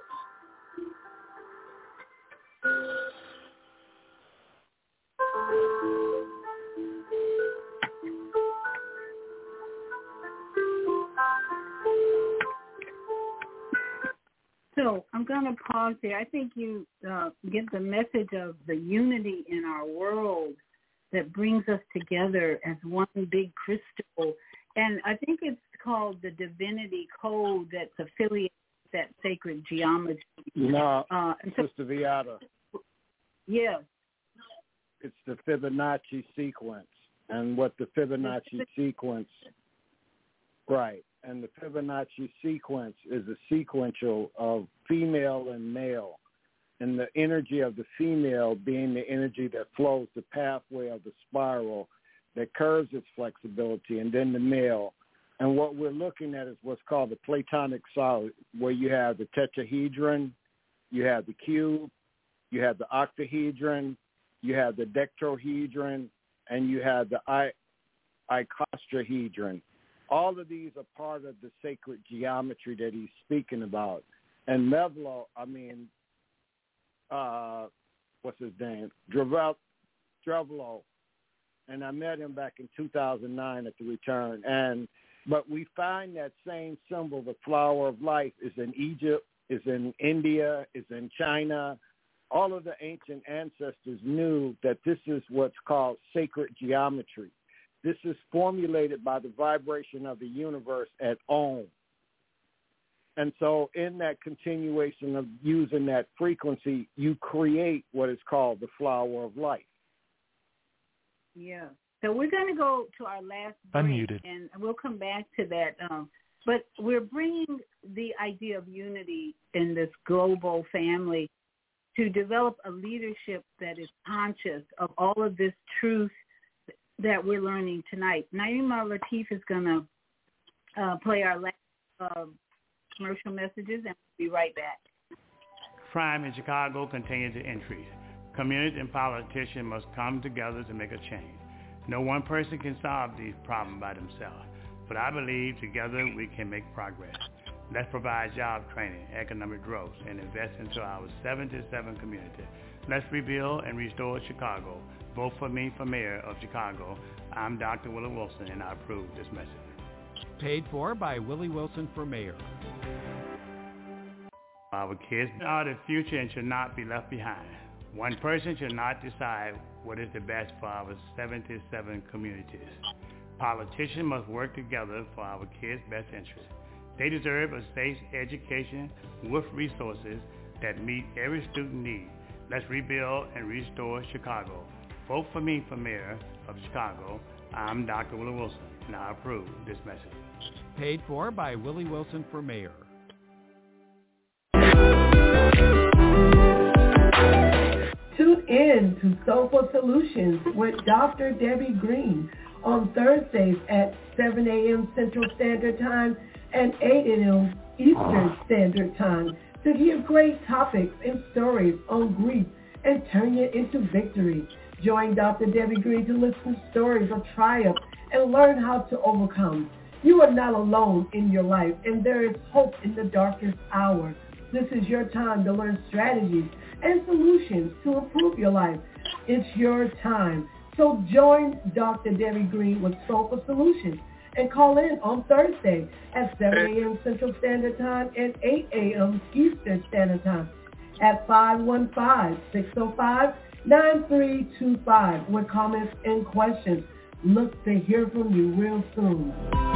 So I'm going to pause there. I think you get the message of the unity in our world that brings us together as one big crystal. And I think it's called the Divinity Code that's affiliated with that sacred geometry. No, Sister Viata. Yes. It's the Fibonacci sequence. And what the Fibonacci sequence, right. And the Fibonacci sequence is a sequential of female and male, and the energy of the female being the energy that flows the pathway of the spiral that curves its flexibility, and then the male. And what we're looking at is what's called the Platonic solid, where you have the tetrahedron, you have the cube, you have the octahedron, you have the decahedron, and you have the icosahedron. All of these are part of the sacred geometry that he's speaking about. And Mevlo, what's his name? Drevlo and I met him back in 2009 at the return. But we find that same symbol, the flower of life, is in Egypt, is in India, is in China. All of the ancient ancestors knew that this is what's called sacred geometry. This is formulated by the vibration of the universe at Om. And so in that continuation of using that frequency, you create what is called the flower of life. Yeah. So we're going to go to our last break, Unmuted. and we'll come back to that. But we're bringing the idea of unity in this global family to develop a leadership that is conscious of all of this truth that we're learning tonight. Naima Latif is going to play our last commercial messages, and we'll be right back. Crime in Chicago continues to increase. Communities and politicians must come together to make a change. No one person can solve these problems by themselves, but I believe together we can make progress. Let's provide job training, economic growth, and invest into our 77 community. Let's rebuild and restore Chicago. Vote for me for mayor of Chicago. I'm Dr. Willie Wilson, and I approve this message. Paid for by Willie Wilson for mayor. Our kids are the future and should not be left behind. One person should not decide what is the best for our 77 communities. Politicians must work together for our kids' best interest. They deserve a safe education with resources that meet every student need. Let's rebuild and restore Chicago. Vote for me for mayor of Chicago. I'm Dr. Willie Wilson, and I approve this message. Paid for by Willie Wilson for mayor. Tune in to Soulful Solutions with Dr. Debbie Green on Thursdays at 7 a.m. Central Standard Time and 8 a.m. Eastern Standard Time to hear great topics and stories on grief and turn it into victory. Join Dr. Debbie Green to listen to stories of triumph and learn how to overcome. You are not alone in your life, and there is hope in the darkest hour. This is your time to learn strategies and solutions to improve your life. It's your time. So join Dr. Debbie Green with Soulful Solutions and call in on Thursday at 7 a.m. Central Standard Time and 8 a.m. Eastern Standard Time at 515-605-9325 with comments and questions. Look to hear from you real soon.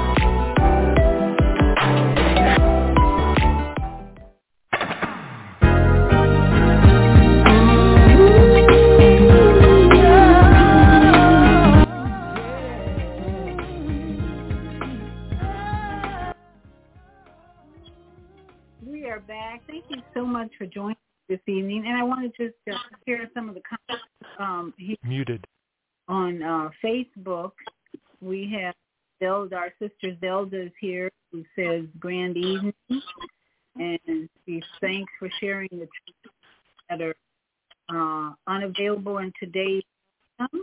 Back. Thank you so much for joining this evening. And I want to just share some of the comments muted on Facebook. We have Zelda, our sister Zelda is here, who says grand evening, and she thanks for sharing the truth that are unavailable in today's time.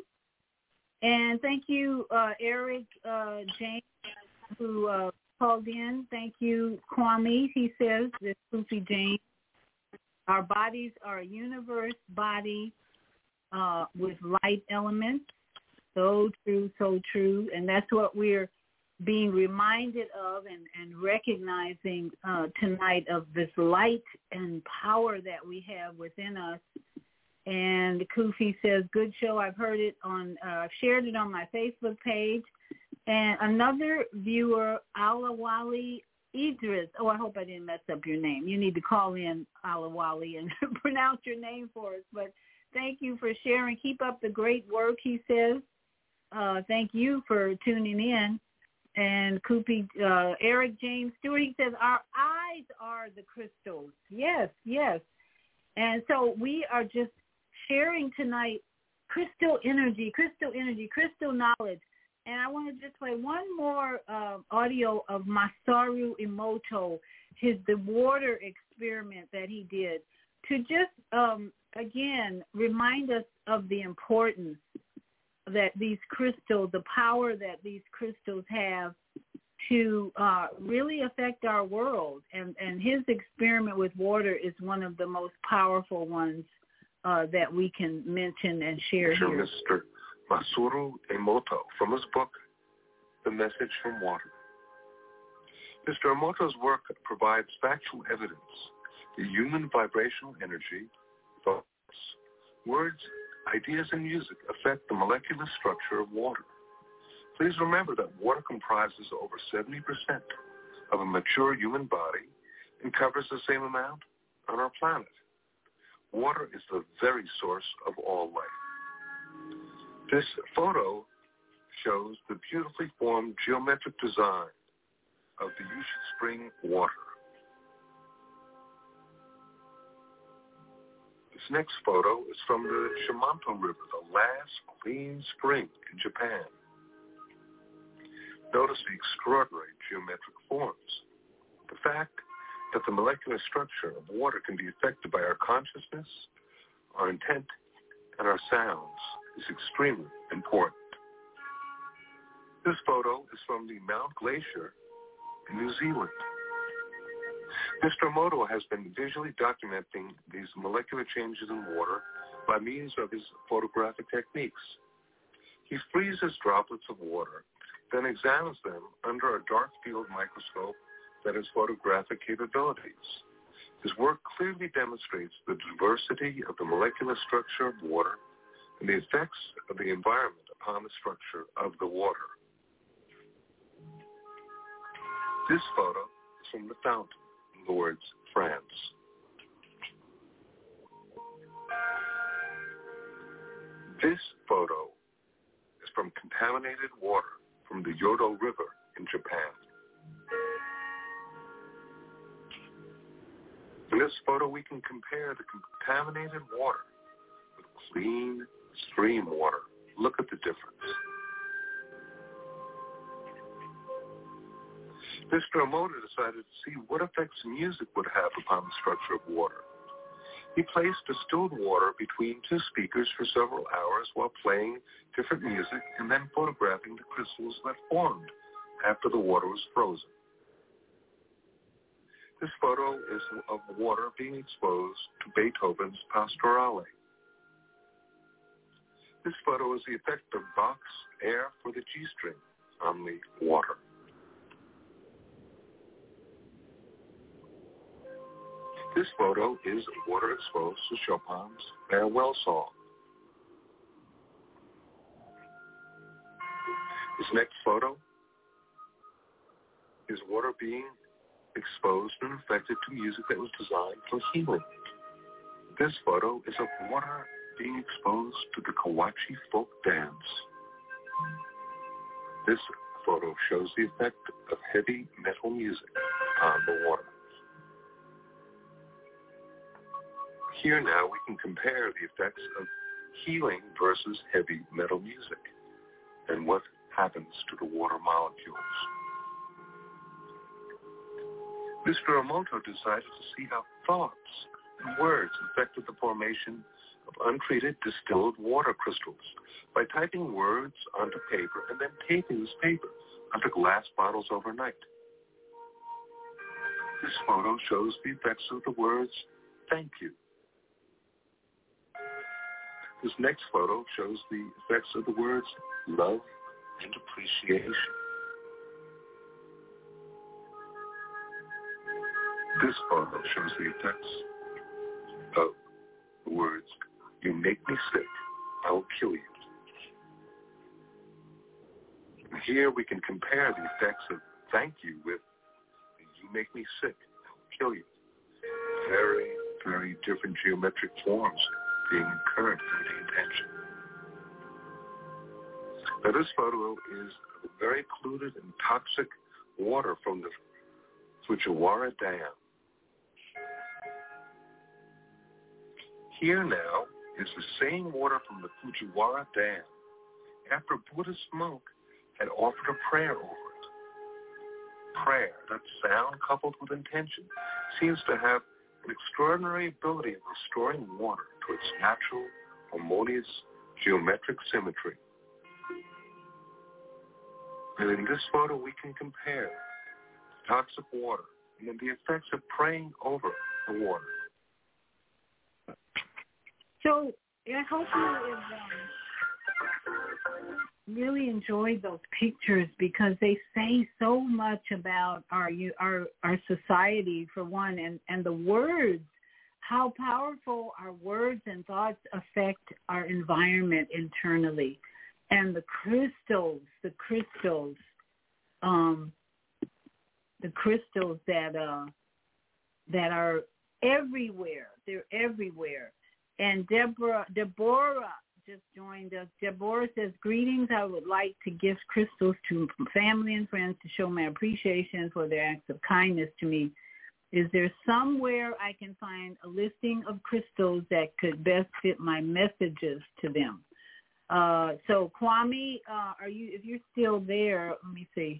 And thank you, Eric James, who called in. Thank you, Kwame. He says, this Sufi James, our bodies are a universe body with light elements. So true, so true. And that's what we're being reminded of and recognizing tonight, of this light and power that we have within us. And Kufi says, good show. I've heard it I've shared it on my Facebook page. And another viewer, Alawali Idris. Oh, I hope I didn't mess up your name. You need to call in, Alawali, and pronounce your name for us. But thank you for sharing. Keep up the great work, he says. Thank you for tuning in. And Kupi, Eric James Stewart, he says, our eyes are the crystals. Yes, yes. And so we are just sharing tonight crystal energy, crystal knowledge. And I want to just play one more audio of Masaru Emoto, the water experiment that he did, to just, again, remind us of the importance that these crystals, the power that these crystals have to really affect our world. And his experiment with water is one of the most powerful ones that we can mention and share here. Mr. Masaru Emoto from his book, The Message from Water. Mr. Emoto's work provides factual evidence that human vibrational energy, thoughts, words, ideas, and music affect the molecular structure of water. Please remember that water comprises over 70% of a mature human body and covers the same amount on our planet. Water is the very source of all life. This photo shows the beautifully formed geometric design of the Yushu Spring water. This next photo is from the Shimanto River, the last clean spring in Japan. Notice the extraordinary geometric forms. The fact that the molecular structure of water can be affected by our consciousness, our intent, and our sounds is extremely important. This photo is from the Mount Glacier in New Zealand. Mr. Emoto has been visually documenting these molecular changes in water by means of his photographic techniques. He freezes droplets of water, then examines them under a dark field microscope that has photographic capabilities. His work clearly demonstrates the diversity of the molecular structure of water and the effects of the environment upon the structure of the water. This photo is from the fountain in Lourdes, France. This photo is from contaminated water from the Yodo River in Japan. In this photo, we can compare the contaminated water with clean stream water. Look at the difference. Mr. Emoto decided to see what effects music would have upon the structure of water. He placed distilled water between two speakers for several hours while playing different music and then photographing the crystals that formed after the water was frozen. This photo is of water being exposed to Beethoven's Pastorale. This photo is the effect of Bach's Air for the G-string on the water. This photo is water exposed to Chopin's Farewell Song. This next photo is water being exposed and affected to music that was designed for healing. This photo is of water being exposed to the Kawachi folk dance. This photo shows the effect of heavy metal music on the water. Here now we can compare the effects of healing versus heavy metal music and what happens to the water molecules. Mr. Emoto decided to see how thoughts and words affected the formation of untreated distilled water crystals by typing words onto paper and then taping this paper onto glass bottles overnight. This photo shows the effects of the words, "Thank you." This next photo shows the effects of the words love and appreciation. This photo shows the effects of the words, you make me sick, I will kill you. And here we can compare the effects of thank you with you make me sick, I will kill you. Very, very different geometric forms being incurred through the intention. Now this photo is of very polluted and toxic water from the Fujiwara Dam. Here now is the same water from the Fujiwara Dam after a Buddhist monk had offered a prayer over it. Prayer, that sound coupled with intention, seems to have an extraordinary ability of restoring water to its natural, harmonious, geometric symmetry. And in this photo, we can compare toxic water and then the effects of praying over the water. So I hope you is really enjoyed those pictures because they say so much about our society, for one, and the words, how powerful our words and thoughts affect our environment internally. And the crystals that are everywhere. They're everywhere. And Deborah just joined us. Deborah says, greetings. I would like to gift crystals to family and friends to show my appreciation for their acts of kindness to me. Is there somewhere I can find a listing of crystals that could best fit my messages to them? So Kwame, if you're still there, let me see.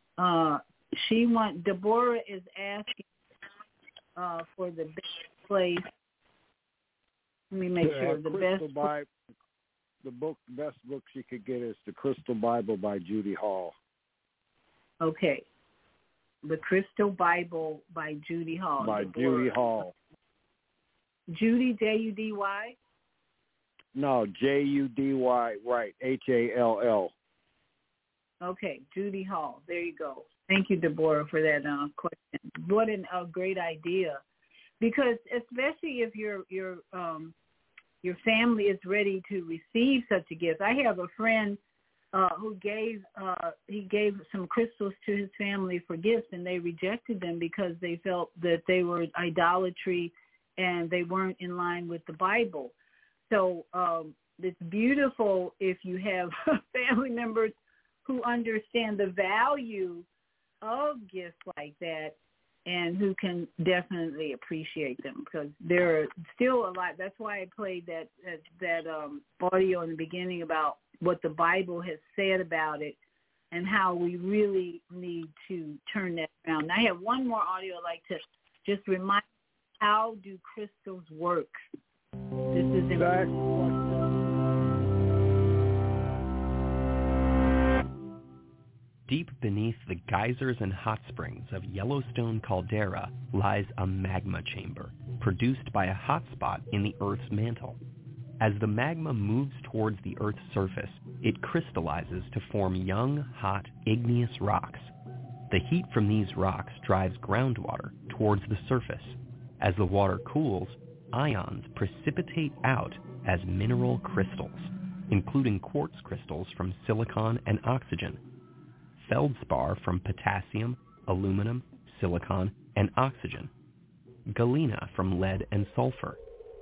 Deborah is asking for the best place. Let me make sure the best. The best book she could get is The Crystal Bible by Judy Hall. Okay. The Crystal Bible by Judy Hall. Judy Hall. Judy, Judy? No, Judy, right, Hall. Okay, Judy Hall. There you go. Thank you, Deborah, for that question. What a great idea. Because especially if your family is ready to receive such a gift. I have a friend who gave some crystals to his family for gifts, and they rejected them because they felt that they were idolatry and they weren't in line with the Bible. So it's beautiful if you have family members who understand the value of gifts like that and who can definitely appreciate them, because there are still a lot. That's why I played that audio in the beginning about what the Bible has said about it and how we really need to turn that around. And I have one more audio I'd like to just remind you, how do crystals work? This is important. Deep beneath the geysers and hot springs of Yellowstone Caldera lies a magma chamber, produced by a hot spot in the Earth's mantle. As the magma moves towards the Earth's surface, it crystallizes to form young, hot, igneous rocks. The heat from these rocks drives groundwater towards the surface. As the water cools, ions precipitate out as mineral crystals, including quartz crystals from silicon and oxygen, feldspar from potassium, aluminum, silicon, and oxygen, galena from lead and sulfur.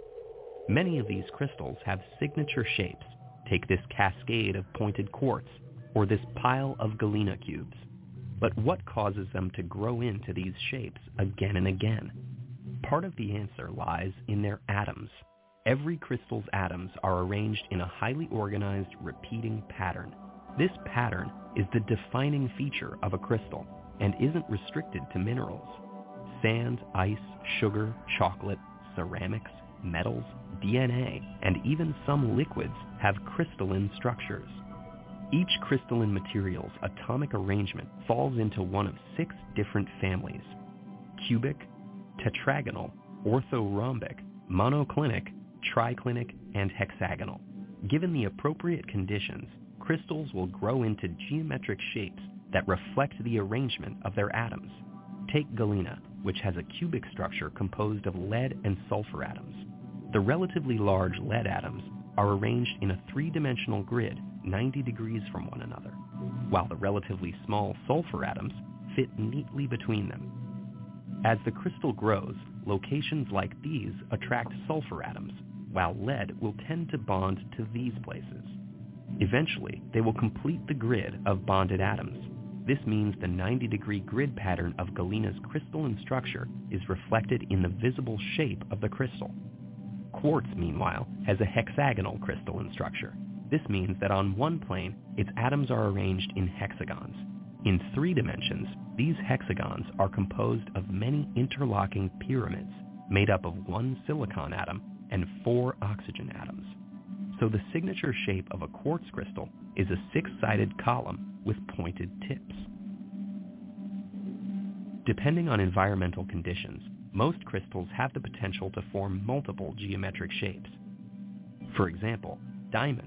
Many of these crystals have signature shapes. Take this cascade of pointed quartz, or this pile of galena cubes. But what causes them to grow into these shapes again and again? Part of the answer lies in their atoms. Every crystal's atoms are arranged in a highly organized, repeating pattern. This pattern is the defining feature of a crystal and isn't restricted to minerals. Sand, ice, sugar, chocolate, ceramics, metals, DNA, and even some liquids have crystalline structures. Each crystalline material's atomic arrangement falls into one of 6 different families: cubic, tetragonal, orthorhombic, monoclinic, triclinic, and hexagonal. Given the appropriate conditions, crystals will grow into geometric shapes that reflect the arrangement of their atoms. Take galena, which has a cubic structure composed of lead and sulfur atoms. The relatively large lead atoms are arranged in a 3-dimensional grid 90 degrees from one another, while the relatively small sulfur atoms fit neatly between them. As the crystal grows, locations like these attract sulfur atoms, while lead will tend to bond to these places. Eventually, they will complete the grid of bonded atoms. This means the 90-degree grid pattern of galena's crystalline structure is reflected in the visible shape of the crystal. Quartz, meanwhile, has a hexagonal crystalline structure. This means that on one plane, its atoms are arranged in hexagons. In 3 dimensions, these hexagons are composed of many interlocking pyramids made up of 1 silicon atom and 4 oxygen atoms. So the signature shape of a quartz crystal is a 6-sided column with pointed tips. Depending on environmental conditions, most crystals have the potential to form multiple geometric shapes. For example, diamonds,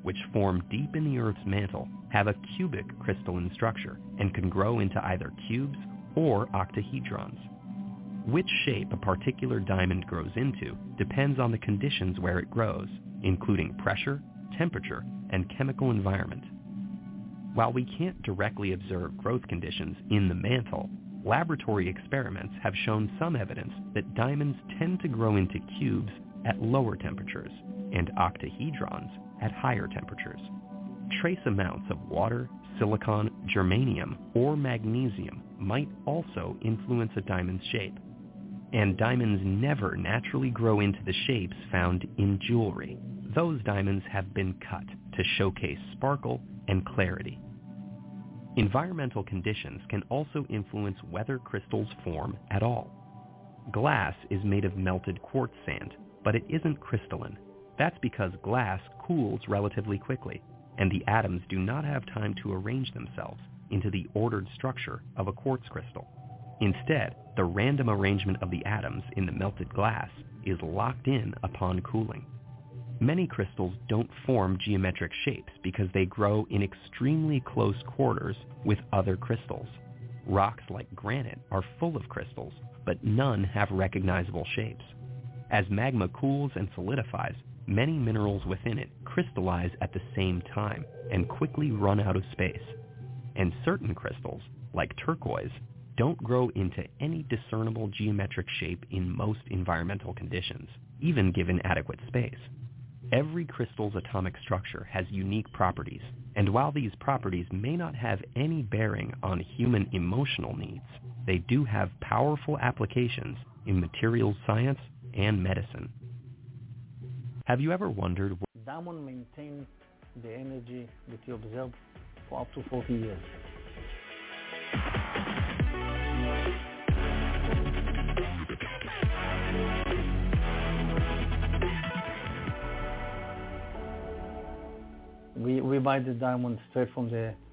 which form deep in the Earth's mantle, have a cubic crystalline structure and can grow into either cubes or octahedrons. Which shape a particular diamond grows into depends on the conditions where it grows, including pressure, temperature, and chemical environment. While we can't directly observe growth conditions in the mantle, laboratory experiments have shown some evidence that diamonds tend to grow into cubes at lower temperatures and octahedrons at higher temperatures. Trace amounts of water, silicon, germanium, or magnesium might also influence a diamond's shape. And diamonds never naturally grow into the shapes found in jewelry. Those diamonds have been cut to showcase sparkle and clarity. Environmental conditions can also influence whether crystals form at all. Glass is made of melted quartz sand, but it isn't crystalline. That's because glass cools relatively quickly, and the atoms do not have time to arrange themselves into the ordered structure of a quartz crystal. Instead, the random arrangement of the atoms in the melted glass is locked in upon cooling. Many crystals don't form geometric shapes because they grow in extremely close quarters with other crystals. Rocks like granite are full of crystals, but none have recognizable shapes. As magma cools and solidifies, many minerals within it crystallize at the same time and quickly run out of space. And certain crystals, like turquoise, don't grow into any discernible geometric shape in most environmental conditions, even given adequate space. Every crystal's atomic structure has unique properties, and while these properties may not have any bearing on human emotional needs, they do have powerful applications in materials science and medicine. Have you ever wondered Diamond maintains the energy that you observe for up to 40 years. We buy the diamond straight from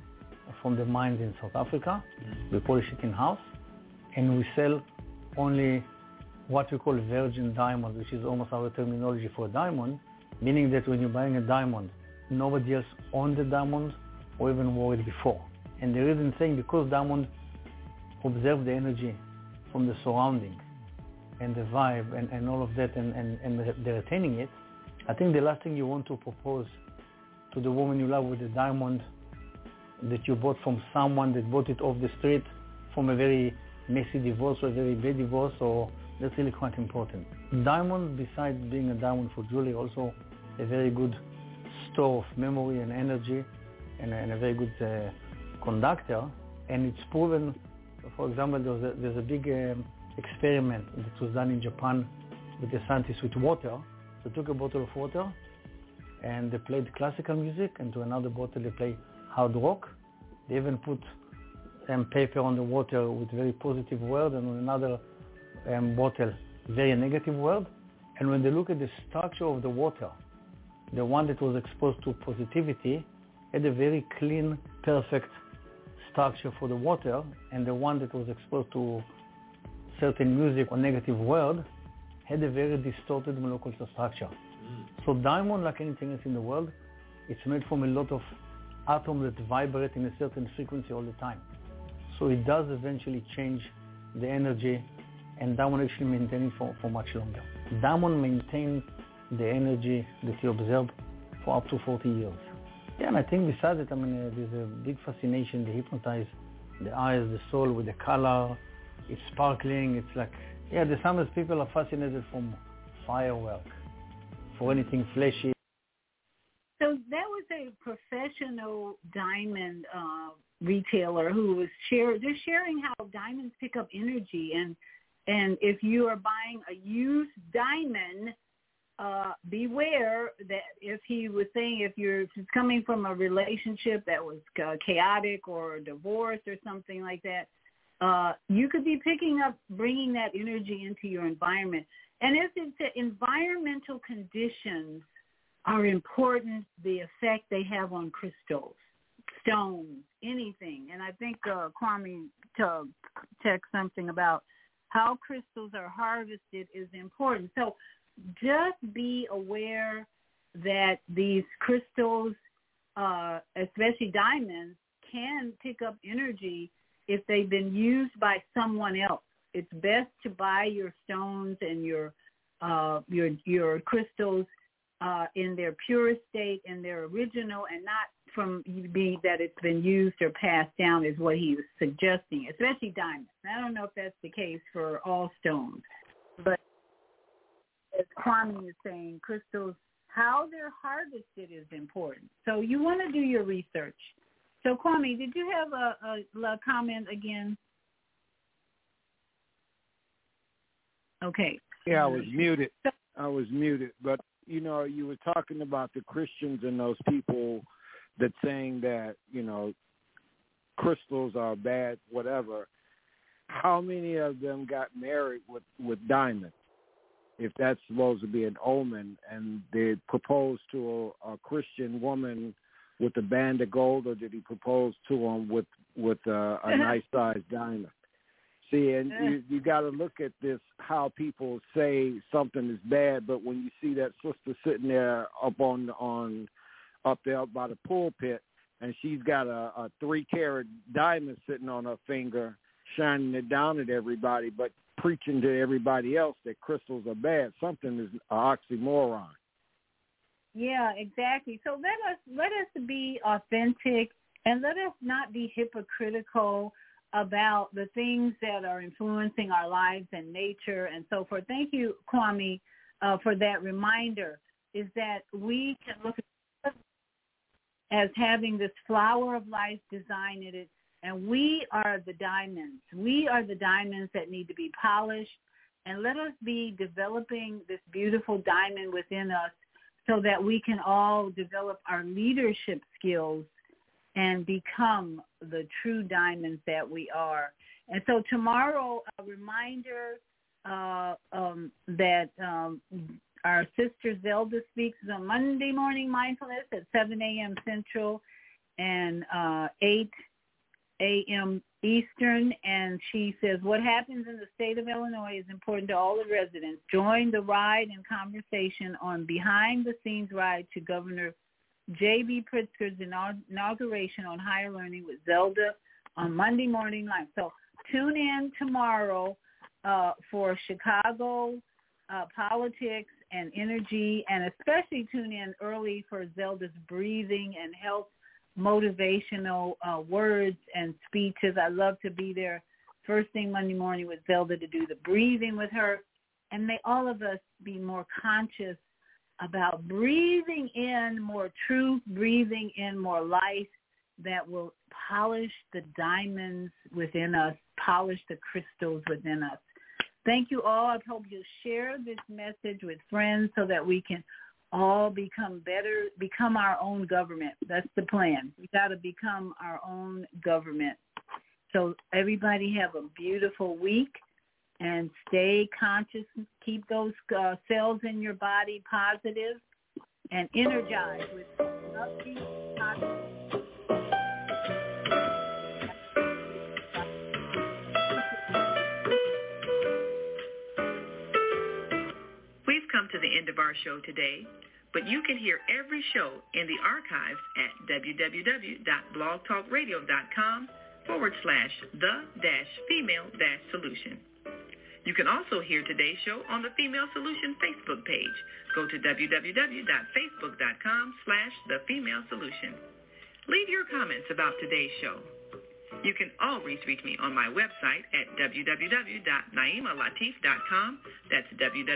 the mines in South Africa. We polish it in-house, and we sell only what we call virgin diamond, which is almost our terminology for a diamond, meaning that when you're buying a diamond, nobody else owned the diamond or even wore it before. And the reason saying, because diamond observe the energy from the surrounding and the vibe and all of that, and they're retaining it, I think the last thing you want to propose to the woman you love with the diamond that you bought from someone that bought it off the street from a very messy divorce or a very bad divorce, or that's really quite important. Diamond, besides being a diamond for jewelry, also a very good store of memory and energy, and a very good conductor. And it's proven, for example, there's a big experiment that was done in Japan with the scientists with water. They took a bottle of water and they played classical music, and to another bottle they play hard rock. They even put paper on the water with very positive word, and on another bottle very negative word. And when they look at the structure of the water, the one that was exposed to positivity had a very clean, perfect structure for the water, and the one that was exposed to certain music or negative word had a very distorted molecular structure. So diamond, like anything else in the world, it's made from a lot of atoms that vibrate in a certain frequency all the time. So it does eventually change the energy, and diamond actually maintains it for much longer. Diamond maintains the energy that you observe for up to 40 years. Yeah, and I think besides it, there's a big fascination. They hypnotize the eyes, the soul with the color. It's sparkling. It's like, the some people are fascinated from firework, for anything flashy. So that was a professional diamond retailer who was sharing how diamonds pick up energy, and if you are buying a used diamond, beware that if it's coming from a relationship that was chaotic or a divorce or something like that, you could be bringing that energy into your environment. And if it's the environmental conditions are important, the effect they have on crystals, stones, anything. And I think Kwame texted something about how crystals are harvested is important. So just be aware that these crystals, especially diamonds, can pick up energy if they've been used by someone else. It's best to buy your stones and your crystals in their purest state, in their original, and not from being that it's been used or passed down is what he was suggesting, especially diamonds. I don't know if that's the case for all stones, but as Kwame is saying, crystals, how they're harvested is important. So you want to do your research. So Kwame, did you have a comment again? Okay. Yeah, I was muted. But, you know, you were talking about the Christians and those people that saying that, you know, crystals are bad, whatever. How many of them got married with diamonds? If that's supposed to be an omen, and they proposed to a Christian woman with a band of gold, or did he propose to them with a nice sized diamond? See, and you got to look at this, how people say something is bad, but when you see that sister sitting there up there by the pulpit, and she's got a 3-carat diamond sitting on her finger, shining it down at everybody, but preaching to everybody else that crystals are bad, something is an oxymoron. Yeah, exactly. So let us be authentic, and let us not be hypocritical about the things that are influencing our lives and nature and so forth. Thank you, Kwame, for that reminder, is that we can look at it as having this flower of life design in it, and we are the diamonds. We are the diamonds that need to be polished, and let us be developing this beautiful diamond within us so that we can all develop our leadership skills and become the true diamonds that we are. And so tomorrow, a reminder that our sister Zelda speaks on Monday Morning Mindfulness at 7 a.m. Central and 8 a.m. Eastern, and she says, what happens in the state of Illinois is important to all the residents. Join the ride and conversation on behind-the-scenes ride to Governor J.B. Pritzker's inauguration on higher learning with Zelda on Monday Morning Live. So tune in tomorrow for Chicago politics and energy, and especially tune in early for Zelda's breathing and health motivational words and speeches. I love to be there first thing Monday morning with Zelda to do the breathing with her. And may all of us be more conscious about breathing in more truth, breathing in more life that will polish the diamonds within us, polish the crystals within us. Thank you all. I hope you'll share this message with friends so that we can all become better, become our own government. That's the plan. We got to become our own government. So everybody have a beautiful week and stay conscious. Keep those cells in your body positive and energized with upbeat, positive. We've come to the end of our show today, but you can hear every show in the archives at www.blogtalkradio.com/the-female-solution. You can also hear today's show on the Female Solution Facebook page. Go to www.facebook.com/thefemalesolution. Leave your comments about today's show. You can always reach me on my website at www.naimalatif.com. That's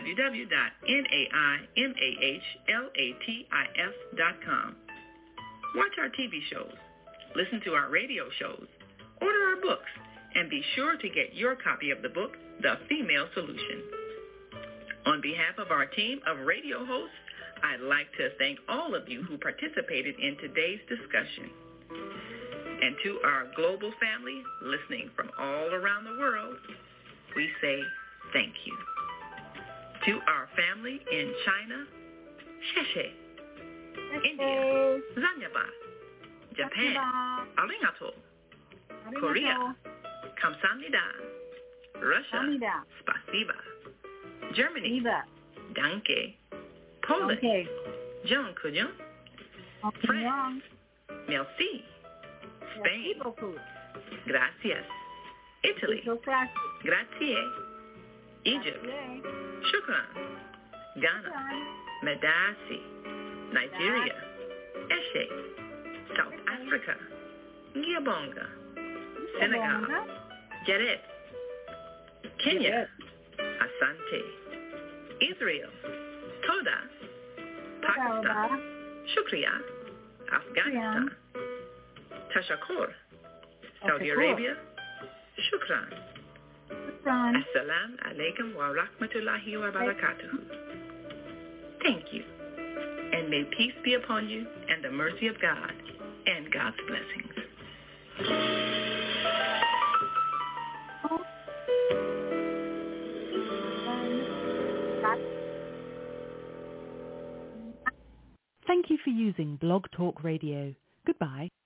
www.naimalatif.com. Watch our TV shows, listen to our radio shows, order our books, and be sure to get your copy of the book, The Female Solution. On behalf of our team of radio hosts, I'd like to thank all of you who participated in today's discussion. And to our global family listening from all around the world, we say thank you. To our family in China, Sheshe. India, Zanyaba. Japan, Arigato. Korea, Kamsahamnida. Russia, Spasiba. Germany, Danke. Poland, Jean. France. Merci. Spain. Gracias. Italy. Grazie. Egypt. Shukran. Ghana. Medasi. Nigeria. Eshe. South Africa. Ngiyabonga. Senegal. Jared. Kenya. Asante. Israel. Toda. Pakistan. Shukriya. Afghanistan. Tashakur. Saudi Arabia. Shukran. Assalamu alaikum wa rahmatullahi wa barakatuhu. Thank you. And may peace be upon you and the mercy of God and God's blessings. Thank you for using Blog Talk Radio. Goodbye.